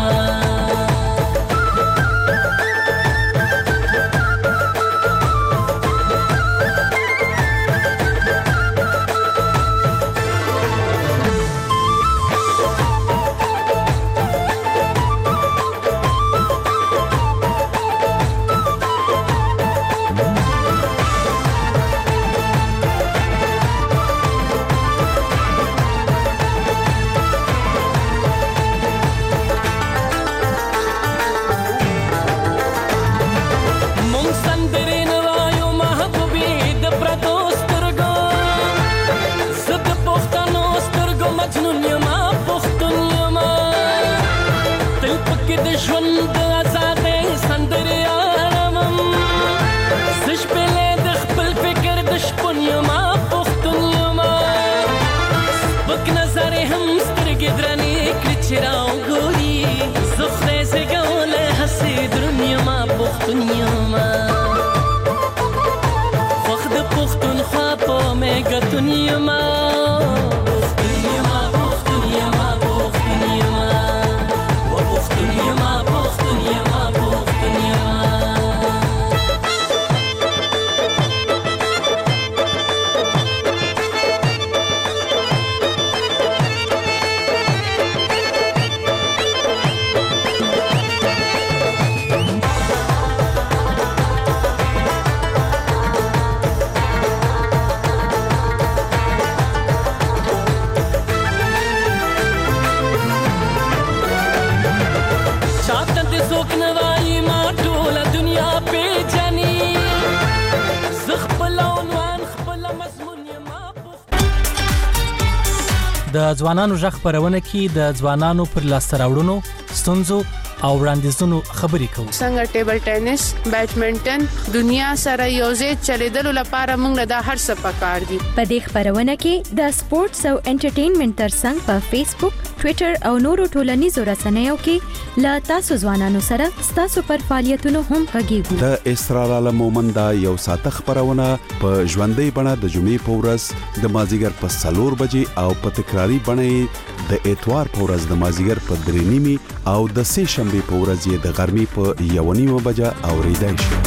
Speaker 20: د ځوانانو ژغ خبرونه کې د ځوانانو پر لاسته راوړنو ستونزو او وړاندیزونو خبرې کوو.
Speaker 8: څنګه ټیبل ټینس، بیډمنټن دنیا سره یوځای چلیدلو لپاره موږ له هر څه پکار دي.
Speaker 17: په دې خبرونه کې د سپورتس او انټرټینمنټ ترڅنګ په فیسبوک، ټوئیټر او نورو ټولنیزو رسنیو کې لا تاسو ځوانانو سره تاسو پر فعالیتونو هم غږیږو.
Speaker 11: د اسرار عالم مومند دا یو ساعت خبرونه په ژوندۍ بڼه د جمعې په ورځ د مازیګر په څلور بجې او په تکراری بڼه د اتوار په ورځ د مازیګر په درې نیمې او د سه شنبه په ورځ یې د غرمې په یو نیمه بجه اوریدای شي.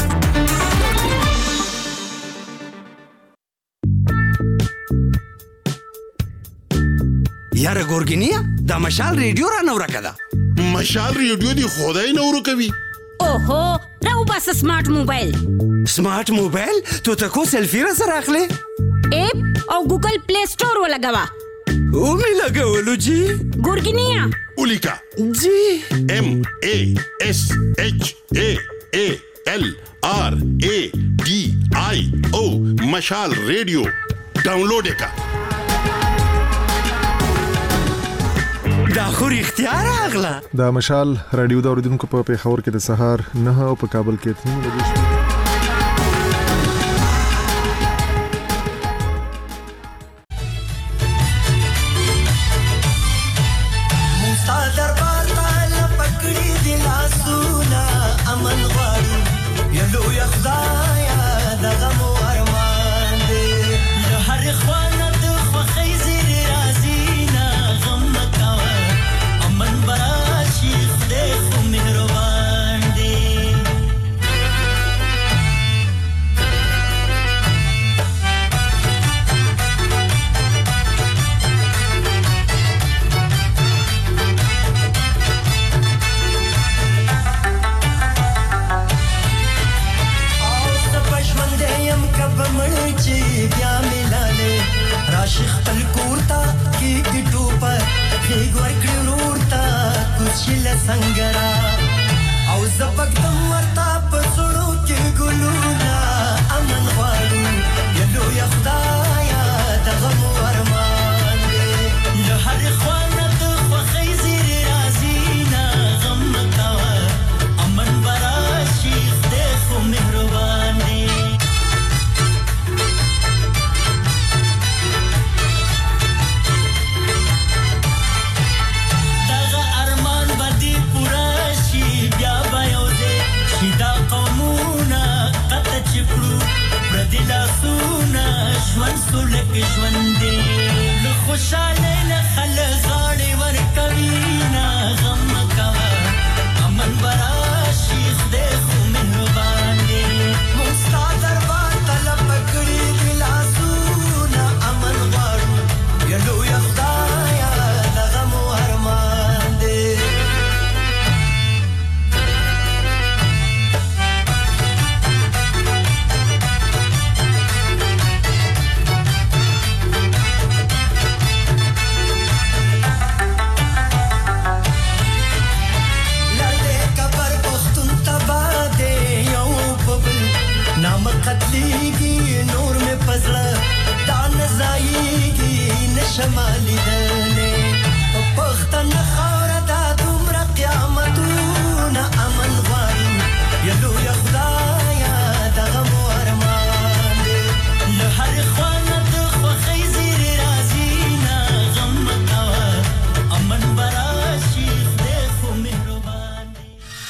Speaker 21: یاره ګورګینیا دا مشال ریډیو را نور کده.
Speaker 22: مشال ریډیو دی خدای نور کوي.
Speaker 23: اوهو راو بس سمارټ موبایل.
Speaker 21: سمارټ موبایل تو تکو سیلفی را سره اخلي.
Speaker 23: اپ او ګوګل پلی سٹور ولګوا.
Speaker 21: او می لګولو جی.
Speaker 23: ګورګینیا
Speaker 22: اولیکا
Speaker 21: جی
Speaker 22: ام ا اس اچ ا ا ال آر ا ډي آی او مشال ریډیو ډاونلوډ کا.
Speaker 21: دا خو اختیار اغلا.
Speaker 1: دا مشال رادیو دا اوریدونکو په پیښور کې د سهار نه او په کابل کې تنیم بجې
Speaker 19: مشال